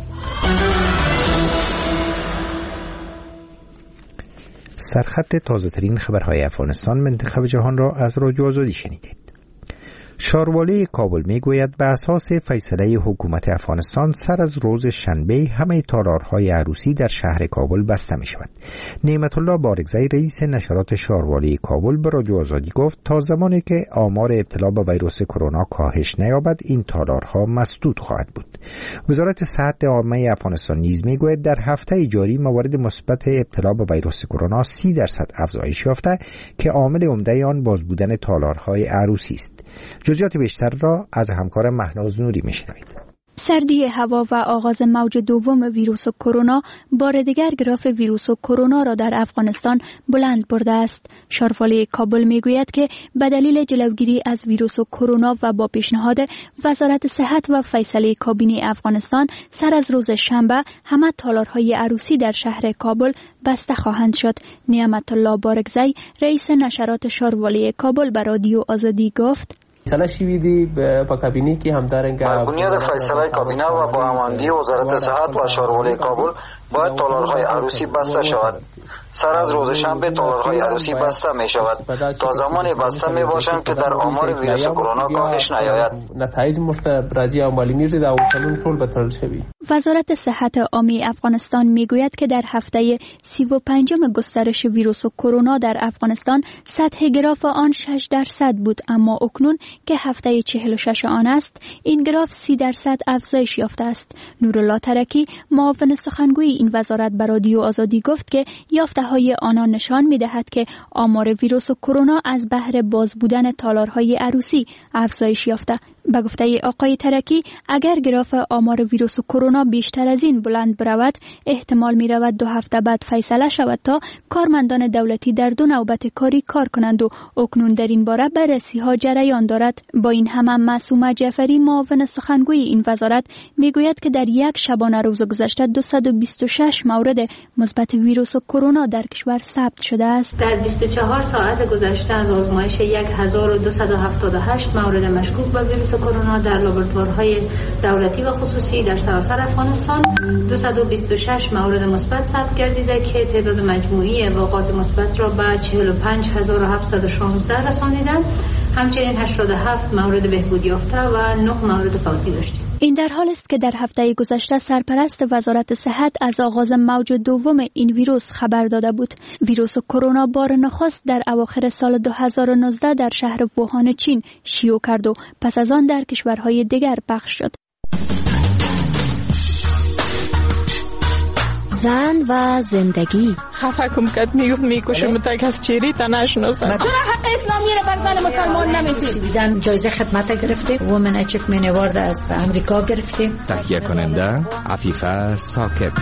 سرخط تازه‌ترین خبرهای افغانستان منطقه و جهان را از رادیو آزادی شنیدید. شاروالی کابل میگوید به اساس فیصله حکومت افغانستان سر از روز شنبه همه تالارهای عروسی در شهر کابل بسته می شود. نعمت الله بارگزی رئیس نشرات شاروالی کابل به رادیو آزادی گفت تا زمانی که آمار ابتلا به ویروس کرونا کاهش نیابد این تالارها مسدود خواهد بود. وزارت صحت عامه افغانستان نیز میگوید در هفته جاری موارد مثبت ابتلا به ویروس کرونا سی درصد افزایش یافته که عامل عمده آن باز بودن تالارهای عروسی است. جزئیات بیشتر را از همکار مهناز نوری میشنوید. سردی هوا و آغاز موج دوم ویروس کرونا بار دیگر گراف ویروس کرونا را در افغانستان بلند برده است. شاروالی کابل میگوید که به دلیل جلوگیری از ویروس کرونا و با پیشنهاد وزارت صحت و فیصله کابینه افغانستان سر از روز شنبه همه تالارهای عروسی در شهر کابل بسته خواهند شد. نعمت الله بارگزی رئیس نشرات شاروالی کابل به رادیو آزادی گفت فیصله شوی دی په کابینه کې همدارنګه بر بنیاد فیصله کابینه و با هماهنگی وزارت صحت و شاروالی کابل باید تالارهای عروسی بسته شود. سر از روز شنبه تالارهای عروسی بسته می شود تا زمانی بسته می باشند که در آمار ویروس کرونا کاهش نیاید. نتایج مرته راځي او معلومیږي دا قانون ټول بتل شوی. وزارت صحت عامه افغانستان میگوید که در هفته سی و پنجم گسترش ویروس کرونا در افغانستان سطح گراف آن شش درصد بود، اما اکنون که هفته چهل و شش آن است این گراف سی درصد افزایش یافته است. نورالله ترکی معاون سخنگوی این وزارت به رادیو آزادی گفت که یافته های آنان نشان می دهد که آمار ویروس کرونا از بهر باز بودن تالارهای عروسی افزایش یافته. به گفته آقای ترکی اگر گراف آمار ویروس کرونا بیشتر از این بلند برود احتمال می رود دو هفته بعد فیصله شود تا کارمندان دولتی در دو نوبت کاری کار کنند و اکنون در این باره بررسی ها جریان دارد. با این همه معصومه جعفری معاون سخنگوی این وزارت می گوید که در یک شبانه روز گذشته دویست و بیست و شش مورد مثبت ویروس کرونا در کشور ثبت شده است. در بیست و چهار ساعت گذشته از آزمایش هزار و دویست و هفتاد و هشت مورد مشکوک به ویروس کرونا در لابراتوارهای دولتی و خصوصی در سراسر افغانستان، دویست و بیست و شش مورد مثبت ثبت گردیده که تعداد مجموعی واقعات مثبت را به چهل و پنج هزار و هفتصد و شانزده رسانیده. همچنین هشتاد و هفت مورد بهبود یافته و نه مورد فوتی داشتیم. این در حال است که در هفته گذشته سرپرست وزارت صحت از آغاز موج دوم این ویروس خبر داده بود. ویروس کرونا بار نخست در اواخر سال دو هزار و نوزده در شهر ووهان چین شیوع کرد و پس از آن در کشورهای دیگر پخش شد. زن و زندگی. خفه کم کد میگفت میکشم تک از چیری تا نشناسم. چرا حق اسلامی رو بر زن مسلمان نمیدید؟ سویدن جایزه خدمت گرفتیم. وومن اچیومنت اوارد از امریکا گرفتیم. تهیه کننده عفیفه ثاقب.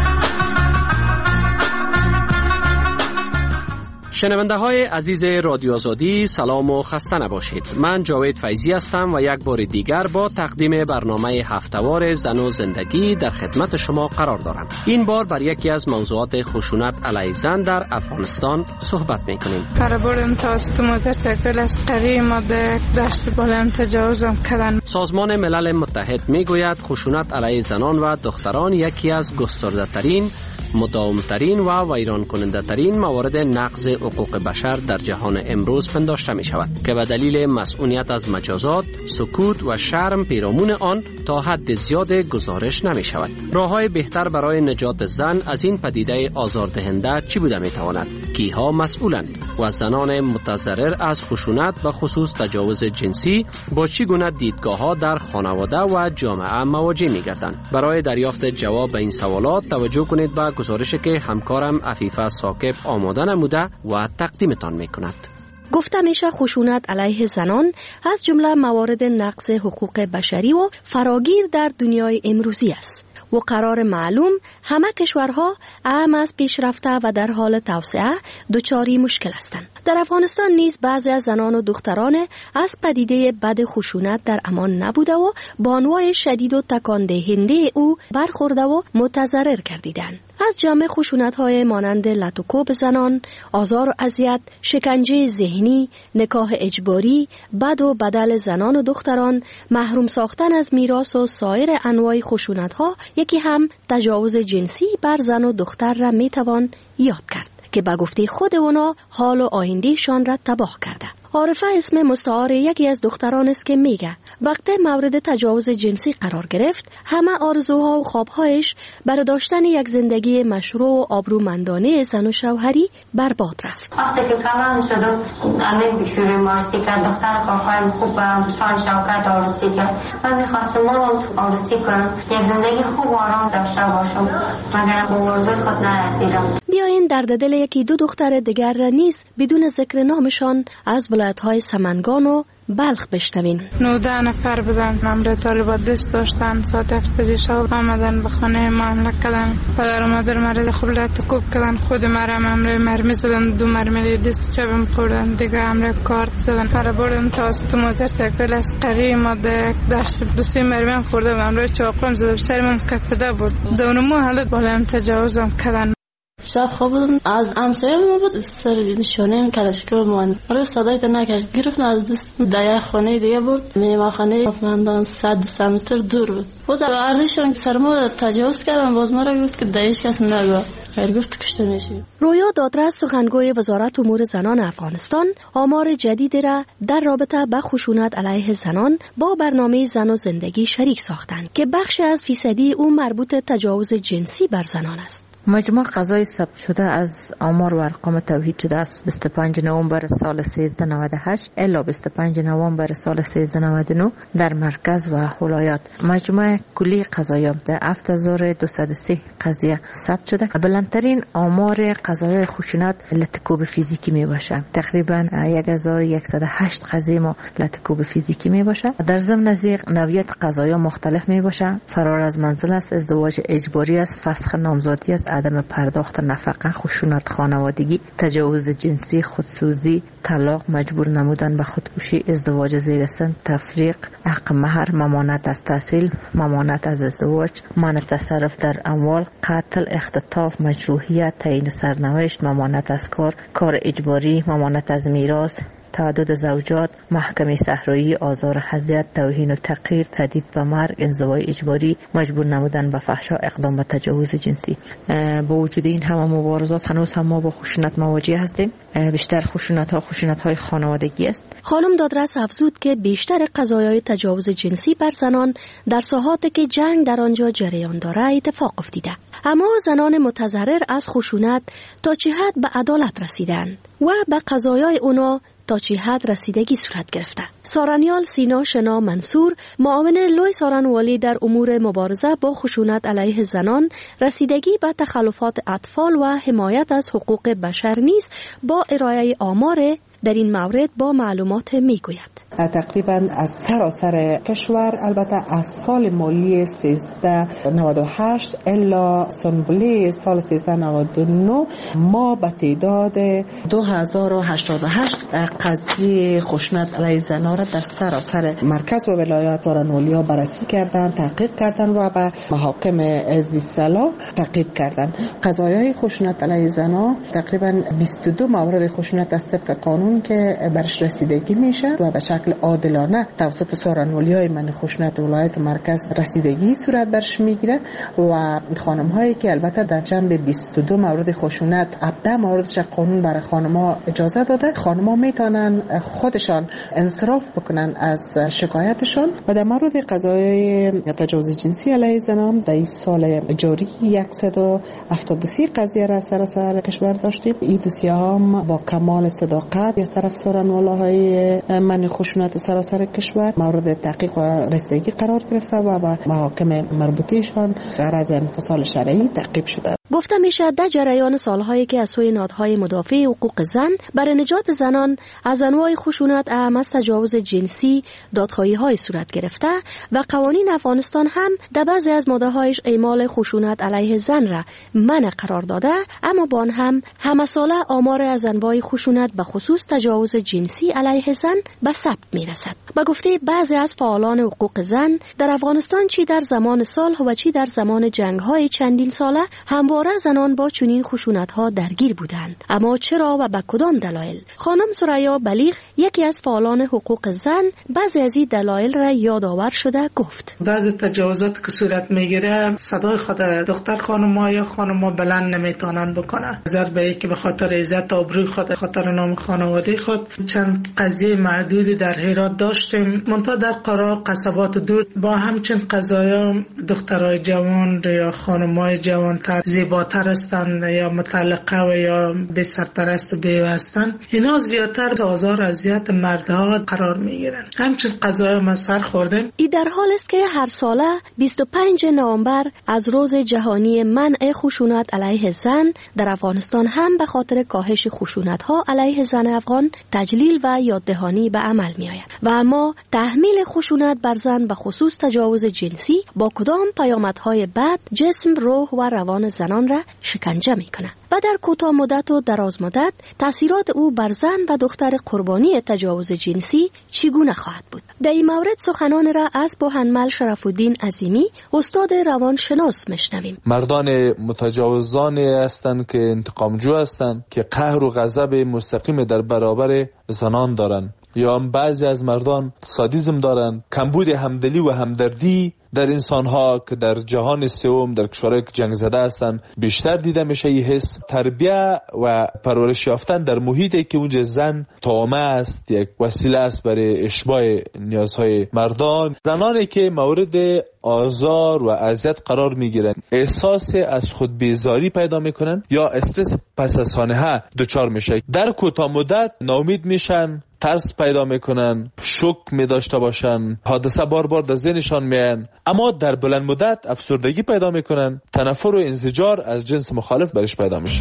شنونده های عزیز رادیو آزادی، سلام و خسته نباشید. من جاوید فیضی هستم و یک بار دیگر با تقدیم برنامه هفته‌وار زن و زندگی در خدمت شما قرار دارم. این بار بر یکی از موضوعات خشونت علیه زن در افغانستان صحبت می‌کنیم. برابر توسط موتورسیکل عسکری ماده درس بالام تجاوزم کردن. سازمان ملل متحد میگوید خشونت علیه زنان و دختران یکی از گسترده‌ترین، مداومترین و ویران کننده ترین موارد نقض حقوق بشر در جهان امروز پنداشته می شود که به دلیل مسئولیت از مجازات، سکوت و شرم پیرامون آن تا حد زیاد گزارش نمی شود. راه‌های بهتر برای نجات زن از این پدیده آزاردهنده چی بوده می تواند؟ کیها مسئولند و زنان متضرر از خشونت و خصوص تجاوز جنسی با چی گونه دیدگاه‌ها در خانواده و جامعه مواجه می گردند؟ برای دریافت جواب به این سوالات توجه کنید به گزارشی که همکارم عفیفه ثاقب آماده نموده و تقدیمتان میکند. گفته میشه خشونت علیه زنان از جمله موارد نقض حقوق بشری و فراگیر در دنیای امروزی است و قرار معلوم همه کشورها اهم از پیشرفته و در حال توسعه دچاری مشکل هستند. در افغانستان نیز بعضی از زنان و دختران از پدیده بد خشونت در امان نبوده و با انواع شدید و تکان دهنده او برخورده و متضرر گردیدند. از جمع خشونت‌های مانند لط و کوب زنان، آزار و اذیت، شکنجه ذهنی، نکاح اجباری، بد و بدل زنان و دختران، محروم ساختن از میراث و سایر انواع خشونت‌ها، یکی هم تجاوز جنسی بر زن و دختر را میتوان یاد کرد که به گفته خود اونا حال و آیندهشان را تباه کرده. عارفه اسم مستعار یکی از دختران است که میگه وقتی مورد تجاوز جنسی قرار گرفت همه آرزوها و خوابهایش برای داشتن یک زندگی مشروع و آبرومندانه زن و شوهری برباد رفت. وقتی که کلام شدم امین بشوری مارسی کرد، دختر کافایم خوب برم شان شوکت آرسی کرد. من میخواستم مالم آرسی کنم، یک زندگی خوب و آرام داشته باشم مگر به آرزوی خود نرسیدم. بیاین درد دل یکی دو دختر دیگر را نیز بدون ذکر نامشان از ولایت‌های سمنگان و بلخ بشنوین. نوده نفر بودن، ممره طالبات دست داشتن، ساعت هفت بجه شب آمدن به خانه ما حمله کردن. پدر و مادر مرد خوب لط کوب کردن، خود مرا ممره مرمی زدن، دو مرمی دست چپم خوردن، دیگه ممره کارت زدن. پر بردن توسط موتورسیکل عسکری ماده درس دو سه مرمی خورده، ممره چاقوم زدن، سرم کفیده بود. دونمو حالت بالام تجاوزم کردن. شب خوابم از همسایه ما بود، سر نشونه کلش که من رو صدای نکش گرفت، از دست دایه خانه دیگه بود، میما خانه مندان صد سمتر دور بود. بود اردشون سرما تجاوز کردن، باز ما رو گفت که دایش کس نگو، خیر گفت کشته میشی. رویا دادرس سخنگوی وزارت امور زنان افغانستان آمار جدیدی را در رابطه با خشونت علیه زنان با برنامه زن و زندگی شریک ساختند که بخشی از فیصدی او مربوط تجاوز جنسی بر زنان است. مجموع قضای ثبت شده از آمار و ارقام توحید شده است بیست و پنج نوامبر سال سیزده نود و هشت الی بیست و پنج نوامبر سال سیزده نود و نه در مرکز و ولایات. مجموع کلی قضایا در هفت هزار و دویست و سه قضیه ثبت شده. بلندترین آمار قضایای خشونت لطکوب فیزیکی می باشه، تقریبا یک هزار و صد و هشت قضیه ما لطکوب فیزیکی می باشه. در ضمن از نوعیت قضایا مختلف می باشه، فرار از منزل است، ازدواج اجباری است، فسخ نامزادی است، عدم پرداخت نفقه، خشونت خانوادگی، تجاوز جنسی، خودسوزی، طلاق، مجبور نمودن به خودکشی، ازدواج زیر سن، تفریق، حق مهر، ممانعت از تحصیل، ممانعت از ازدواج، منع تصرف در اموال، قتل، اختطاف، مجروحیت، تعیین سرنوشت، ممانعت از کار، کار اجباری، ممانعت از میراث، تعدد زوجات، محکمه صحرایی، آزار، اذیت، توهین و تحقیر، تهدید به مرگ، انزوای اجباری، مجبور نمودن به فحشا، اقدام به تجاوز جنسی. با وجود این همه مبارزات هنوز هم ما با خشونت مواجه هستیم. بیشتر خشونت ها خشونت های خانوادگی است. خانم دادرس افزود که بیشتر قضایای تجاوز جنسی بر زنان در ساحاتی که جنگ در آنجا جریان داره اتفاق افتیده، اما زنان متضرر از خشونت تا چه حد به عدالت رسیدند و به قضایای اونا تا چه حد رسیدگی صورت گرفته. سارانیال سینا شنا منصور، معاون لوی سارانوالی در امور مبارزه با خشونت علیه زنان، رسیدگی به تخلفات اطفال و حمایت از حقوق بشر نیز با ارائه آمار در این مورد با معلومات میگوید. تقریبا از سراسر کشور، البته از سال مالی سیزده نود و هشت الا سنبوله سال سیزده نود و نه ما به تعداد دو هزار و هشتاد و هشت قضیه خشونت علیه زنان را در سراسر مرکز و ولایات سارانولیا بررسی کردند، تحقیق کردند و به محاکم زیست‌سالار تعقیب کردند. قضایای خشونت علیه زنان تقریبا بیست و دو مورد خشونت از طبق قانون که برش رسیدگی میشه و به شکل عادلانه توسط سارانولیای من خشونت ولایت مرکز رسیدگی صورت برش میگیره و خانم هایی که البته در جنب بیست و دو مورد خشونت هفده موردش قانون برای خانم ها اجازه داده، خانم ها میتونن خودشان انصراف بکنن از شکایتشان. و در مورد قضایای تجاوز جنسی علیه زنان در این سال جاری صد و هفتاد و سه قضیه را سراسر کشور داشتیم. این دوسیه هم با کمال صداقت از طرف سارانولاهای من خشونت سراسر کشور مورد تحقیق و رسیدگی قرار گرفته و با محاکم مربوطه‌شان غرض انفصال شرعی تعقیب شده. گفته میشه در جریان سالهایی که از سوی نهادهای مدافع حقوق زن برای نجات زنان از انواع خشونت اعم از تجاوز جنسی دادخواهی‌های صورت گرفته و قوانین افغانستان هم در بعضی از ماده‌هایش اعمال خشونت علیه زن را منع قرار داده، اما با آن هم همه ساله آمار از انواع خشونت به خصوص تجاوز جنسی علیه زن به ثبت میرسد. با گفته بعضی از فعالان حقوق زن در افغانستان چی در زمان صلح و چی در زمان جنگ‌های چندین ساله همواره زنان با چنین خشونت‌ها درگیر بودند، اما چرا و به کدام دلایل؟ خانم سریا بلیغ، یکی از فعالان حقوق زن، بعضی از این دلایل را یادآور شده گفت: بعضی تجاوزات که صورت میگیره صدای خود دختر خانم‌ها یا خانم‌ها بلند نمیتونن بکنن، نظر به اینکه به خاطر عزت و آبروی خود، خاطر نام خانواده خود. چند قضیه معدودی در هرات داشتیم، منتها در قرار قصبات دور با همچین قضایا دخترای جوان یا خانم‌های جوان‌تر زیباتر هستند یا مطلقه و یا به سرپرست بیوه هستند، اینا زیادتر آزار اذیت مردها قرار میگیرن. همچنین قضایا ما سر خوردیم. این در حال است که هر ساله بیست و پنجم نوامبر از روز جهانی منع خشونت علیه زن در افغانستان هم به خاطر کاهش خشونت‌ها علیه زن افغان تجلیل و یاددهانی به عمل می آید. و اما تحمیل خشونت بر زن به خصوص تجاوز جنسی با کدام پیامدهای بد جسم، روح و روان زنان را شکنجه می کند و در کوتاه مدت و دراز مدت تاثیرات او بر زن و دختر قربانی تجاوز جنسی چگونه خواهد بود؟ در این مورد سخنان را از بوهنمل شرف الدین عظیمی، استاد روانشناس، میشنویم. مردان متجاوزانی هستند که انتقامجو هستند که قهر و غضب مستقیم در برابر زنان دارند، یا بعضی از مردان سادیسم دارند. کمبود همدلی و همدردی در انسان‌ها که در جهان سوم در کشورهای که جنگ زده هستند بیشتر دیده میشه. این حس تربیت و پرورش یافتن در محیطی که اونجا زن طامع است، یک وسیله است برای اشباع نیازهای مردان. زنانی که مورد آزار و اذیت قرار میگیرن احساس از خود بیزاری پیدا میکنن یا استرس پس از سانحه دچار میشه. در کوتاه مدت ناامید میشن، ترس پیدا میکنن، شوک می داشته باشن، حادثه بار بار در ذهنشان میان، اما در بلند مدت افسردگی پیدا میکنن، تنفر و انزجار از جنس مخالف برش پیدا میشه.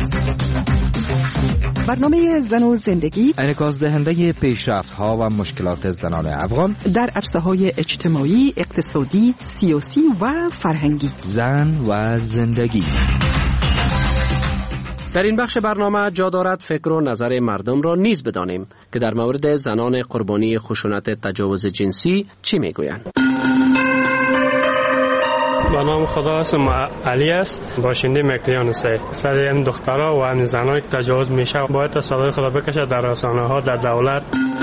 برنامه زن و زندگی انعکاس دهنده پیشرفت‌ها و مشکلات زنان افغان در عرصه‌های اجتماعی، اقتصادی، سیاسی و فرهنگی. زن و زندگی. در این بخش برنامه جا دارد فکر و نظر مردم را نیز بدانیم که در مورد زنان قربانی خشونت تجاوز جنسی چی میگویند. با نام خدا اسم علی است، باشنده مکلیان است. سر این دخترها و این زنایی که تجاوز میشه باید تا صدای خدا بکشه در رسانه ها، در دولت.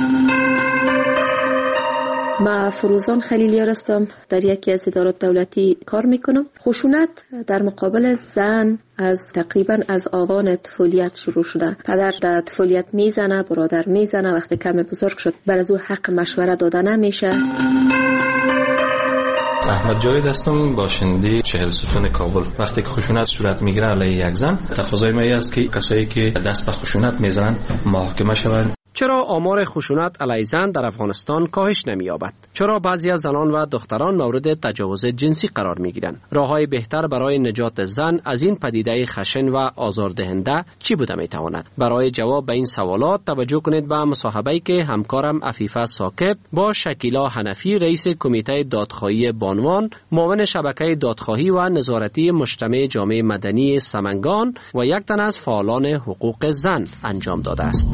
ما فروزان خلیلیار هستم، در یکی از ادارات دولتی کار میکنم. خشونت در مقابل زن از تقریبا از آوان طفولیت شروع شده. پدر در طفولیت میزنه، برادر میزنه، وقتی کم بزرگ شد بر از او حق مشوره داده نمیشه. احمد جاوید هستم، باشنده چهل ستون کابل. وقتی که خشونت صورت میگیره علیه یک زن، تقاضای ما است که کسایی که دست به خشونت میزنن محاکمه شوند. چرا آمار خشونت علیه زن در افغانستان کاهش نمی‌یابد؟ چرا بعضی از زنان و دختران مورد تجاوز جنسی قرار می‌گیرند؟ راه‌های بهتر برای نجات زن از این پدیده خشن و آزاردهنده چی بوده می‌تواند؟ برای جواب به این سوالات توجه کنید به مصاحبه‌ای که همکارم عفیفه ثاقب با شکیلا حنفی، رئیس کمیته دادخواهی بانوان، معاون شبکه دادخواهی و نظارتی مجتمع جامعه مدنی سمنگان و یک تن از فعالان حقوق زن انجام داده است.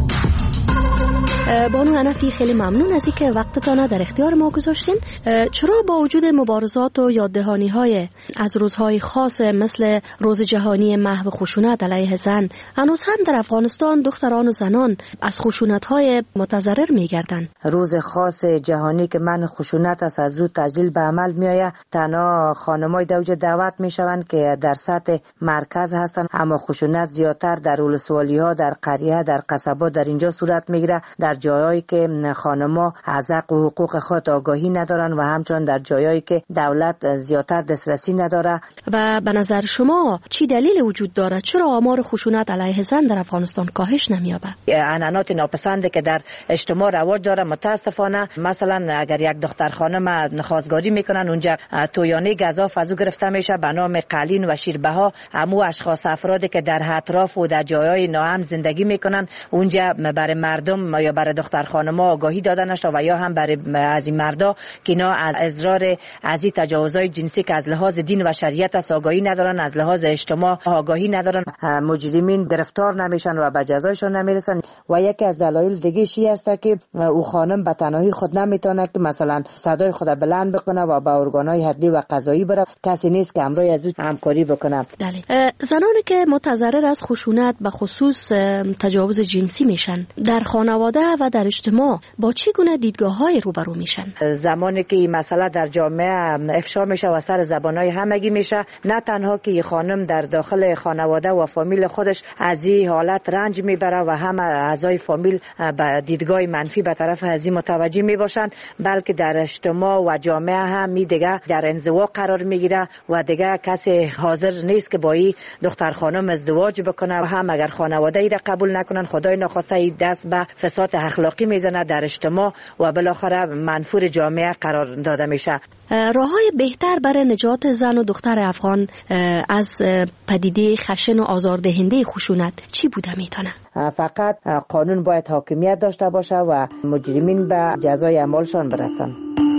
بانو حنفی، خیلی ممنون از اینکه وقتتان در اختیار ما گذاشتین. چرا با وجود مبارزات و یاددهانی های از روزهای خاص مثل روز جهانی محو خشونت علیه زن، هنوز هم در افغانستان دختران و زنان از خشونت های متضرر میگردن؟ روز خاص جهانی که من خشونت است از زود تجلیل به عمل میآید، تنها خانمای دوجه دعوت میشوند که در سطح مرکز هستند، اما خشونت زیادتر در ولسوالی ها، در قریه، در قصبات در اینجا صورت میگیره، در جایایی که خانم‌ها از حق و حقوق خود آگاهی ندارن و همچنین در جایایی که دولت زیادتر دسترسی نداره. و به نظر شما چی دلیل وجود داره چرا آمار خشونت علیه زن در افغانستان کاهش نمی‌یابه؟ عنعنات ناپسنده که در اجتماع رواج داره. متاسفانه مثلا اگر یک دختر خانم خواستگاری میکنن، اونجا تویانه گزاف از او گرفته میشه به نام قلین و شیربها. همو اشخاص افرادی که در اطراف و در جایهای ناامن زندگی میکنن، اونجا برای مردم یا برای دختر خانم‌ها آگاهی داده نشده و یا هم برای از این مردا که اینا از اضرار از این تجاوزهای جنسی که از لحاظ دین و شریعت است آگاهی ندارن، از لحاظ اجتماع آگاهی ندارن، مجرمین گرفتار نمیشن و به جزایشون نمیرسن. و یکی از دلایل دیگه شی است که او خانم به تنهایی خود نمیتونه که مثلا صدای خود بلند بکنه و به ارگانهای حدی و قضایی بره، کسی نیست که همراه از او همکاری بکنه. زنانی که متضرر از خشونت به خصوص تجاوز جنسی میشن در خانواده و در اجتماع با چی گونه دیدگاه‌های روبرو میشن؟ زمانی که این مسئله در جامعه افشا میشه و سر زبانهای همگی میشه، نه تنها که خانم در داخل خانواده و فامیل خودش از این حالت رنج میبره و هم اعضای فامیل به دیدگاه منفی به طرف از این متوجه میباشن، بلکه در اجتماع و جامعه هم می دیگه در انزوا قرار میگیره و دیگه کسی حاضر نیست که با این دختر خانم ازدواج بکنه و هم اگر خانواده ای را قبول نکنن، خدای نخواسته دست به فساد اخلاقی میزنه در اجتماع و بالاخره منفور جامعه قرار داده میشه. راههای بهتر برای نجات زن و دختر افغان از پدیده خشن و آزاردهنده خشونت چی بوده میتونه؟ فقط قانون باید حاکمیت داشته باشه و مجرمین به جزای اعمالشان برسن.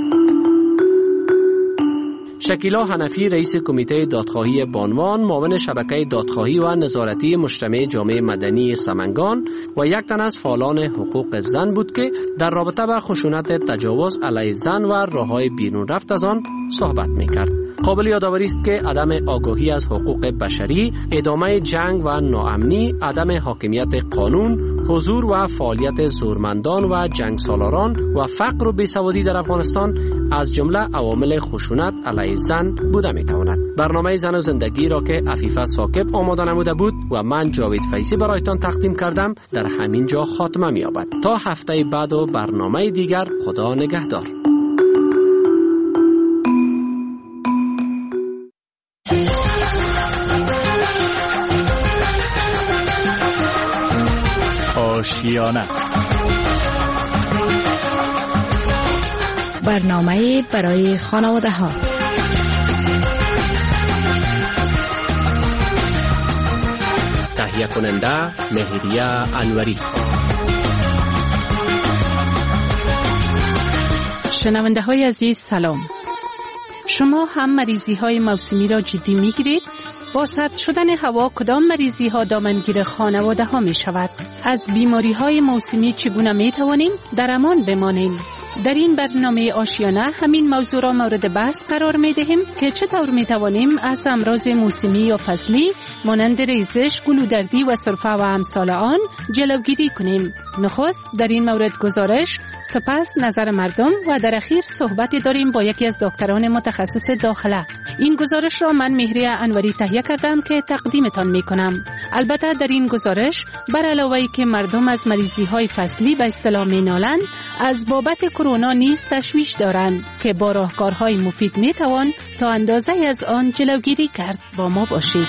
شکیلا حنفی، رئیس کمیته دادخواهی بانوان، معاون شبکه دادخواهی و نظارتی مجتمع جامعه مدنی سمنگان و یک تن از فعالان حقوق زن بود که در رابطه با خشونت تجاوز علیه زن و راههای بیرون رفت از آن صحبت میکرد. قابل یادآوری است که عدم آگاهی از حقوق بشری، ادامه جنگ و ناامنی، عدم حاکمیت قانون، حضور و فعالیت زورمندان و جنگ سالاران و فقر و بیسوادی در افغانستان از جمله عوامل خشونت علیه زن بوده میتواند. برنامه زن و زندگی را که عفیفه ثاقب آماده نموده بود و من جاوید فیضی برایتان تقدیم کردم در همین جا خاتمه می‌یابد. تا هفته بعد و برنامه دیگر، خدا نگهدار. آشیانه، برنامه برای خانواده ها. تهیه کننده مهریه انوری. شنونده های عزیز سلام. شما هم مریضی های موسمی را جدی می گیرید با سرد شدن هوا کدام مریضی ها دامنگیر خانواده ها می شود؟ از بیماری های موسمی چگونه می توانیم در امان بمانیم؟ در این برنامه آشیانه همین موضوع را مورد بحث قرار می دهیم که چطور می توانیم از امراض موسمی یا فصلی مانند ریزش، گلودردی و سرفه و امثال آن جلوگیری کنیم. نخست در این مورد گزارش، سپس نظر مردم و در اخیر صحبت داریم با یکی از دکتران متخصص داخله. این گزارش را من مهری انوری تهیه کردم که تقدیمتان می کنم. البته در این گزارش بر علاوه که مردم از مریضی های فصلی به اصطلاح می نالند، از بابت کرونا نیز تشویش دارند که با راهکارهای مفید می توان تا اندازه از آن جلوگیری کرد. با ما باشید.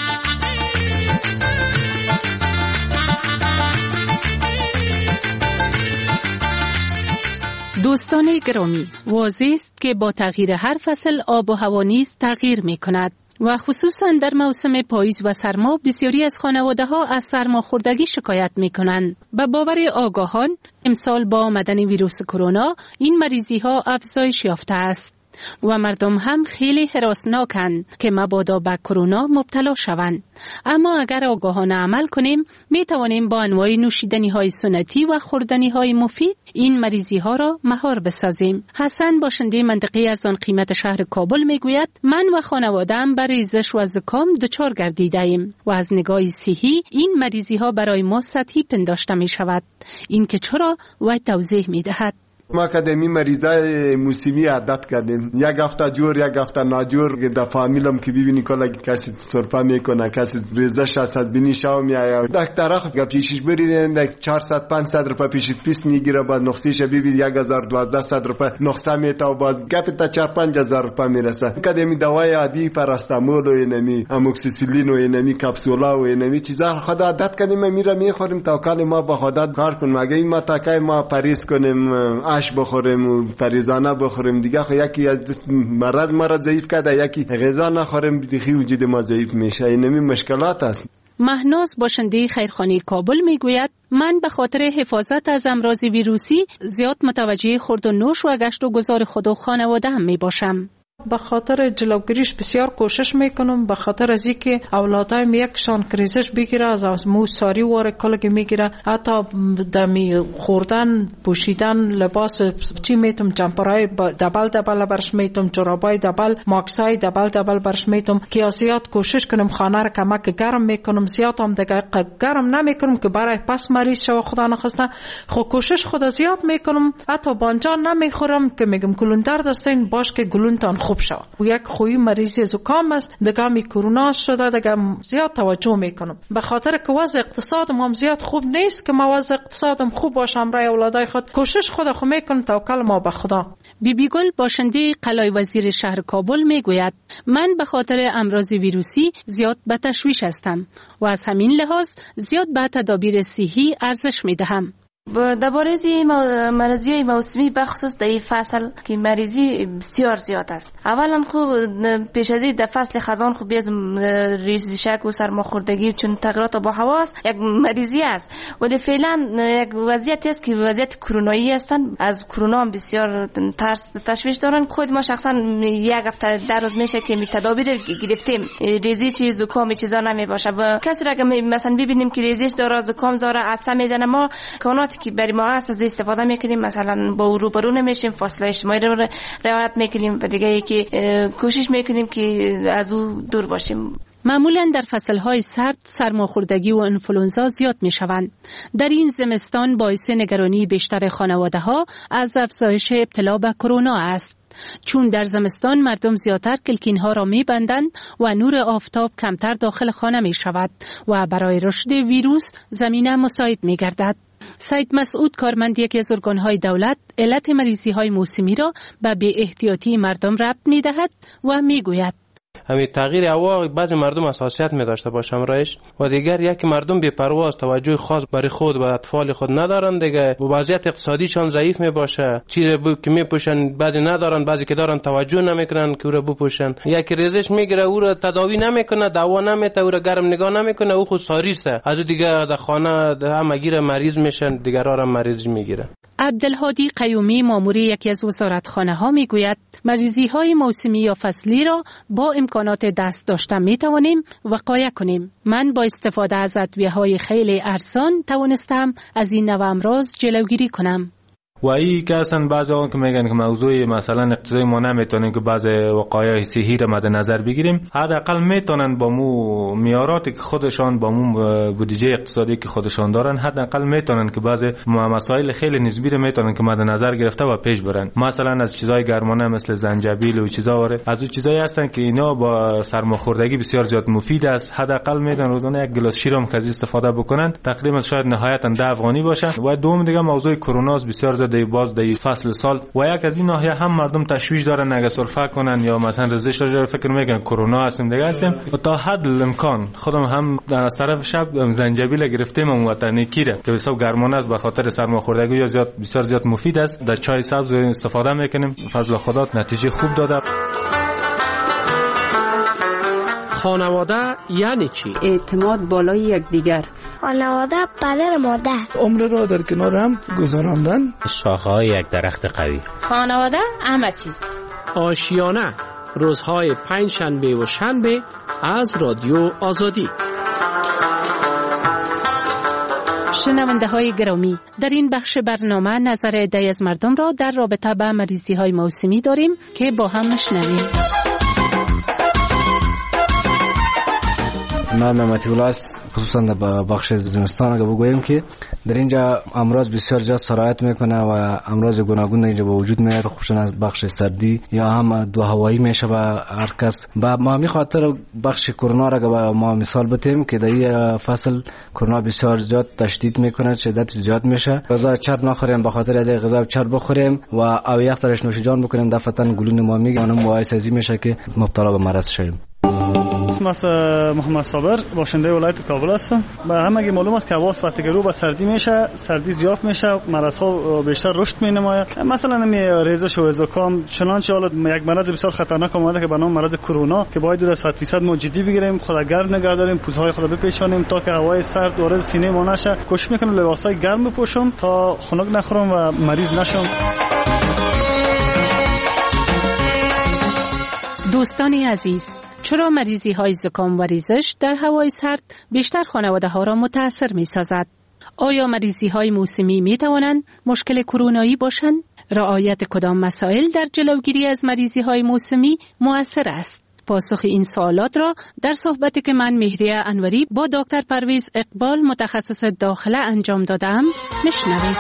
دوستان گرامی، واضح است که با تغییر هر فصل آب و هوا نیز تغییر می کند و خصوصا در موسم پاییز و سرما بسیاری از خانواده ها از سرماخوردگی شکایت می کنند. به باور آگاهان امسال با آمدن ویروس کرونا این مریضی ها افزایش یافته است و مردم هم خیلی هراسناکند که مبادا به کرونا مبتلا شوند. اما اگر آگاهانه عمل کنیم می توانیم با انواع نوشیدنی های سنتی و خوردنی های مفید این مریضی ها را مهار بسازیم. حسن باشنده منطقه ارزان قیمت شهر کابل می گوید من و خانواده‌ام بر ریزش و زکام دچار گردیده ایم و از نگاه صحی این مریضی ها برای ما سطحی پنداشته می شود. این که چرا و توضیح می دهد. ما کدمی مریضای موسمی عادت کردیم، یک هفته جور یک هفته ناجور. در فامیلم که ببینی کلا کسی سرفه میکنه، کسی ریزش است، از بینی شاو میآید. دکتر خب پیشش برید چهارصد پانصد روپیه پیشت پیس میگیره، بعد نقصیش ببین یک هزار دوازده صد روپیه نقصه میته و باز گپ تا چهار پنج هزار روپیه میرسه. کدمی دوای عادی پاراستامول و اینمی اموکسیسیلین و اینمی کپسولا و اینمی چیزا خدا عادت کردیم میره میخوریم تا کال ما به خدا کار کنیم. اگه ما تاکای ما پریز کنیم آش بخوریم و پریزانه بخوریم دیگه خو یکی از مرض مرض ضعیف کرده، یکی غذا نخوریم دیگه وجود ما ضعیف میشه. اینمی مشکلات است. مهناز باشنده خیرخانه کابل میگوید من به خاطر حفاظت از امراض ویروسی زیاد متوجه خورد و نوش و گشت و گذار خود و خانواده هم می باشم. به خاطر جلوگیریش بسیار کوشش میکنم، به خاطر از اینکه اولادایم یکشان کریزش بگیره از مو ساری واره کلگی میگیره، حتی دمی خوردن پوشیدن لباس چی میتم جمپرای دبل دبل برش میتم، جرابای دبل، ماکسای دبل دبل برش میتم که زیاد کوشش کنم خانه را کمک گرم میکنم. زیاد هم دیگه گرم نمیکنم که برای پس مریض شو خدا نخواسته. خو کوشش خدا زیاد میکنم، حتی بانجان نمیخورم که میگم گلون درد استین باش که گلونتان خوب شو. و یک خوی مریضی زکام است دیگه می کرونا شده دیگه زیاد توجه میکنم. به خاطر که وضع اقتصادم هم زیاد خوب نیست که ما وضع اقتصادم خوب باشم برای اولادای خود کوشش خود خو میکنم توکل ما به خدا. بی بی گل باشنده قلعه وزیر شهر کابل میگوید من به خاطر امراض ویروسی زیاد به تشویش هستم و از همین لحاظ زیاد به تدابیر صحی ارزش میدهم. درباره مریضی موسمی بخصوص در این فصل که مریضی بسیار زیاد است. اولا خوب پیش از این در فصل خزان خوب بیز ریزشک و سرماخوردگی چون تغییرات آب و هوا است یک مریضی است، ولی فعلا یک وضعیت است که وضعیت کرونایی هستن. از کرونا هم بسیار ترس تشویش دارن. خود ما شخصا یک هفته در روز میشه که می تدابیر گرفتیم ریزش زکام چیزا نمی باشه و کسی را که مثلا ببینیم که ریزش داره زکام داره عطسه میزنه ما کاناتی که برای ما هست از استفاده میکنیم، مثلا با روبرو نمیشیم، فاصله اجتماعی رو رعایت میکنیم و دیگه که کوشش میکنیم که از او دور باشیم. معمولا در فصلهای سرد سرماخوردگی و انفلونزا زیاد می شوند. در این زمستان باعث نگرانی بیشتر خانواده ها از افزایش ابتلا به کرونا است. چون در زمستان مردم زیادتر کلکین ها را می بندند و نور آفتاب کمتر داخل خانه می شود و برای رشد ویروس زمینه مساعد می گردد. سید مسعود کارمند یکی از ارگان‌های دولت علت مریضی‌های موسمی را به بی احتیاطی مردم ربط می‌دهد و می‌گوید همین تغییر هوا بعضی مردم حساسیت می داشته باشم رایش و دیگر یک مردم بی پروا از توجه خاص برای خود و اطفال خود ندارن دیگه و وضعیت اقتصادیشان ضعیف می باشه، چیزی که می پوشن بعضی ندارن، بعضی که دارن توجه نمیکنن که او را بپوشن. یک ریزش میگیره او را تداوی نمیکنه، دوا نمیته، او را گرم نگاه نمیکنه، او خود ساریسته از دیگه در خانه همگیر مریض میشن، دیگران هم مریض میگیره. عبدالهادی قیومی مامور یکی از وزارتخانه ها می گوید مریضی های موسمی یا فصلی را با امکانات دست داشته می توانیم وقایه کنیم. من با استفاده از ادویه های خیلی ارزان توانستم از این نوع امراض جلوگیری کنم. و ای که اصلا بعضی آن که میگن که موضوع مثلا اقتصادی ما نمیتونیم که بعض وقایع صحی را مد نظر بگیریم، حداقل میتونن با مو میاراتی که خودشان با مو بودجه اقتصادی که خودشان دارن، حداقل میتونن که بعض مسائل خیلی نسبی را میتونن که مد نظر گرفته و پیش برن. مثلا از چیزای گرمانه مثل زنجبیل و چیزا وره، از اون چیزایی هستن که اینا با سرماخوردگی بسیار زیاد مفید است. حداقل میتونن روزانه یک گلاس شیرم که از استفاده بکنن، تقریبا شاید نهایتا ده افغانی باشه. و دوم دیگه موضوع کرونا بسیار زیاد باز در فصل سال و یک از این ناحیه هم مردم تشویش دارن اگه سرفه کنن یا مثلا رزش را فکر میکنن کرونا هستیم دیگه هستیم. و تا حد امکان خودم هم در از طرف شب زنجبیل گرفتیم و وطنی کیره که بسیار گرمانه است، به خاطر سرماخوردگی یا زیاد بسیار زیاد مفید است. در چای سبز استفاده میکنیم، فضل خدا نتیجه خوب داده. خانواده یعنی چی؟ اعتماد بالای یکدیگر. خانواده پدر مادر. عمر را در کنار هم گذراندن. شاخه‌های یک درخت قوی. خانواده همه چیز. آشیانه روزهای پنج شنبه و شنبه از رادیو آزادی. شنونده های گرامی، در این بخش برنامه نظر عده‌ای از مردم را در رابطه با مریضی های موسمی داریم که با هم میشنویم. نام متیولا است. خصوصا در بخش زمستان اگه بگوییم که در اینجا امراض بسیار زیاد سرایت میکنه و امراض گوناگون در اینجا به وجود میاد، خصوصا از بخش سردی یا هم دو هوایی میشه و هر کس. و ما می خاطر بخش کرونا را اگه ما مثال بتیم که در این فصل کرونا بسیار زیاد تشدید میکنه، شدت زیاد میشه. غذا چرب نخوریم، به خاطر از غذا چرب بخوریم و او یک ترش نوش جان بکنیم، دفعتاً گلون ما میگه اونم باعث ازی میشه که مبتلا به مرض شویم. اسم است محمد صابر، باشنده ولایت کابل هستم. به همگی معلوم است که هوا وقتی که رو به سردی میشه، سردی زیاد میشه، مرض‌ها بیشتر رشد مینماید. مثلا می ریزش و زکام، چنانچه حالا یک مرض بسیار خطرناک اومده که به نام مرض کرونا که باید در صد درصد ما جدی بگیریم، خود گرم نگه داریم، پوزهای خود بپیچانیم تا که هوای سرد وارد سینه ما نشه. کوشش میکنم لباسای گرم بپوشم تا خنک نخورم و مریض نشم. دوستانی عزیز، چرا مریضی های زکام و ریزش در هوای سرد بیشتر خانواده ها را متاثر می سازد؟ آیا مریضی های موسمی می توانند مشکل کرونایی باشند؟ رعایت کدام مسائل در جلوگیری از مریضی های موسمی مؤثر است؟ پاسخ این سوالات را در صحبتی که من مهریه انوری با دکتر پرویز اقبال متخصص داخله انجام دادم میشنوید.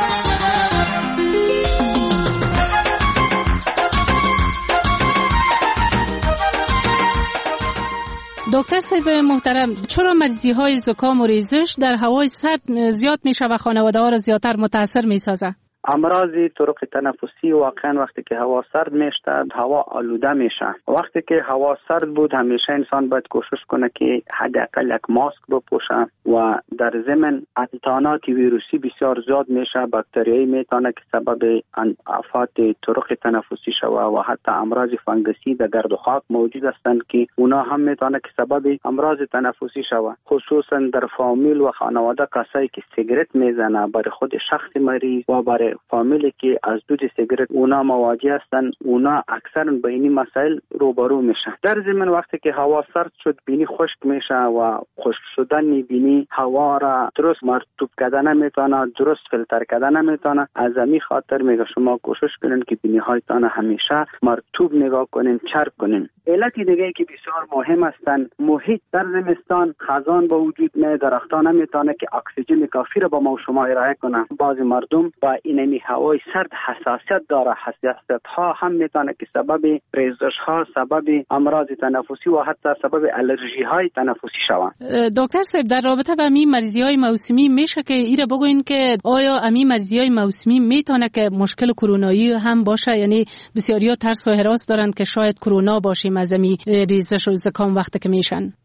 دکتر صاحب محترم، چرا مریضی های زکام و ریزش در هوای سرد زیاد میشه و خانواده ها را زیادتر متاثر میسازه؟ امراض طرق تنفسی واقعا وقتی که هوا سرد میشه هوا آلوده میشه. وقتی که هوا سرد بود همیشه انسان باید کوشش کنه که حداقل یک ماسک بپوشه و در ضمن التهابات ویروسی بسیار زیاد میشه، باکتریایی میتونه که سبب آفات طرق تنفسی شوه و حتی امراض فنگسی در گرد و خاک موجود هستند که اونا هم میتونه که سبب امراض تنفسی شوه. خصوصا در فامیل و خانواده کسایی که سیگرت میزنه، برای خود شخص مریض و برای فامیلی که از دود سیگرت اونا مواجه هستن، اونا اکثرا به این مسائل روبرو میشن. در ضمن وقتی که هوا سرد شد بینی خشک میشه و خشک شدن بینی هوا را درست مرطوب کردن نمیتونه، درست فیلتر کردن نمیتونه. از همین خاطر میگه شما کوشش کنین که بینی هایتان همیشه مرطوب نگاه کنین، چرب کنین. علت دیگه که بسیار مهم هستن، محیط در زمستان خزان با وجود نه، درختان نمیتونه که اکسیژن کافی را با ما و شما ارائه کنه. بعضی مردم با این هوای سرد حساسیت داره، حساسیت ها هم میتونه که سبب ریزش ها، سبب امراض تنفسی و حتی سبب الرژی های تنفسی شوند. دکتر صاحب، در رابطه با می مریضی های موسمی میشه که ایره بگوین که آیا امی مریضی های موسمی میتونه که مشکل کرونایی هم باشه؟ یعنی بسیاری ها ترس و هراس دارن که شاید کرونا باشیم از امی ریزش و زکام وقتی که میشن.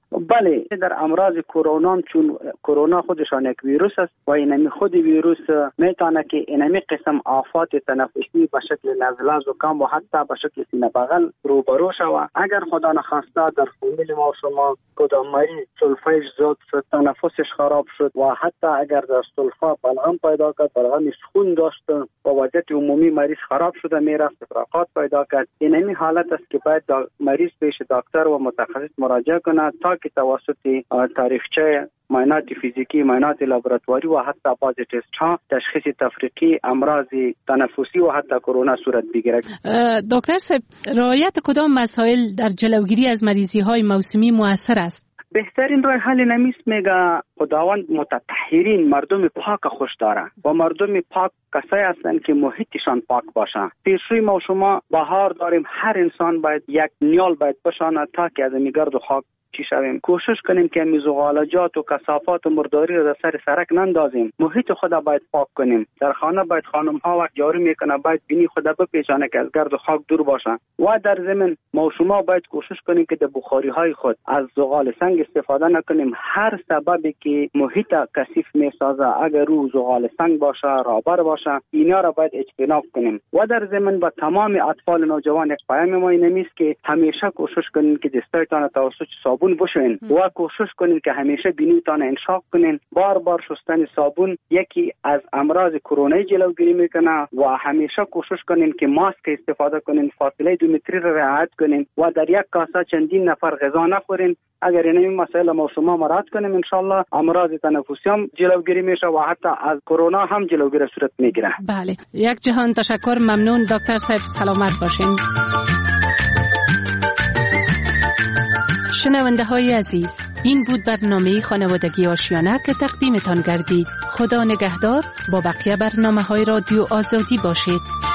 بله، در امراض کرونا چون کرونا خودشان یک ویروس است و اینمی خود ویروس میتونه که اینمی قسم آفات تنفسی به شکل نزله، زکام و حتی به شکل سینه بغل روبرو شود. اگر خدا نخواسته در فامیل ما شما کدام مریض سلفهش زیاد شد، تنفسش خراب شد و حتی اگر در سلفه بلغم پیدا کرد، بلغم سخون داشته و وضعیت عمومی مریض خراب شده میرفت، افراقات پیدا کرد، اینمی حالت است که باید مریض پیش دکتر و متخصص مراجعه کنه تا که توسط تاریخچه معاینات فیزیکی، معاینات لابراتواری و حتی بعض تست ها تشخیص تفریقی امراض تنفسی و حتی کرونا صورت بگیرد. دکتر صاحب، رعایت کدام مسائل در جلوگیری از مریضی های موسمی مؤثر است؟ بهترین راه حل نمیست میگه خداوند متطهرین مردم پاک خوش داره و مردم پاک کسایی هستند که محیطشان پاک باشه. پیشروی ما شما بهار داریم، هر انسان باید یک نیال باید بشانه تا که از میگرد و خاک چی شویم. کوشش کنیم که می زغالجات و کثافات و مرداری را در سر سرک نندازیم. محیط خدا باید پاک کنیم. در خانه باید خانم ها وقت جارو میکنه باید بینی خدا بپیچانه که از گرد و خاک دور باشه و در ضمن ما شما باید کوشش کنیم که در بخاری های خود از زغال سنگ استفاده نکنیم. هر سببی که محیط کثیف میسازه، اگر رو زغال سنگ باشه، رابر باشه، اینا را باید اجتناب کنیم. و در ضمن با تمام اطفال نوجوان یک پیام ما اینه است که همیشه کوشش کنیم که دستایتان توسط صابون بشوین و کوشش کنین که همیشه بینیتان انشاق کنین. بار بار شستن صابون یکی از امراض کرونایی جلوگیری میکنه و همیشه کوشش کنین که ماسک استفاده کنین، فاصله دو متری را رعایت کنین و در یک کاسه چندین نفر غذا نخورین. اگر این مسائل ما شما مراعات کنیم انشالله امراض تنفسی هم جلوگیری میشه و حتی از کرونا هم جلوگیری صورت میگیره. بله، یک جهان تشکر، ممنون دکتر صاحب، سلامت باشین. شنونده های عزیز، این بود برنامه خانوادگی آشیانه که تقدیمتان گردید. خدا نگهدار. با بقیه برنامه های رادیو آزادی باشید.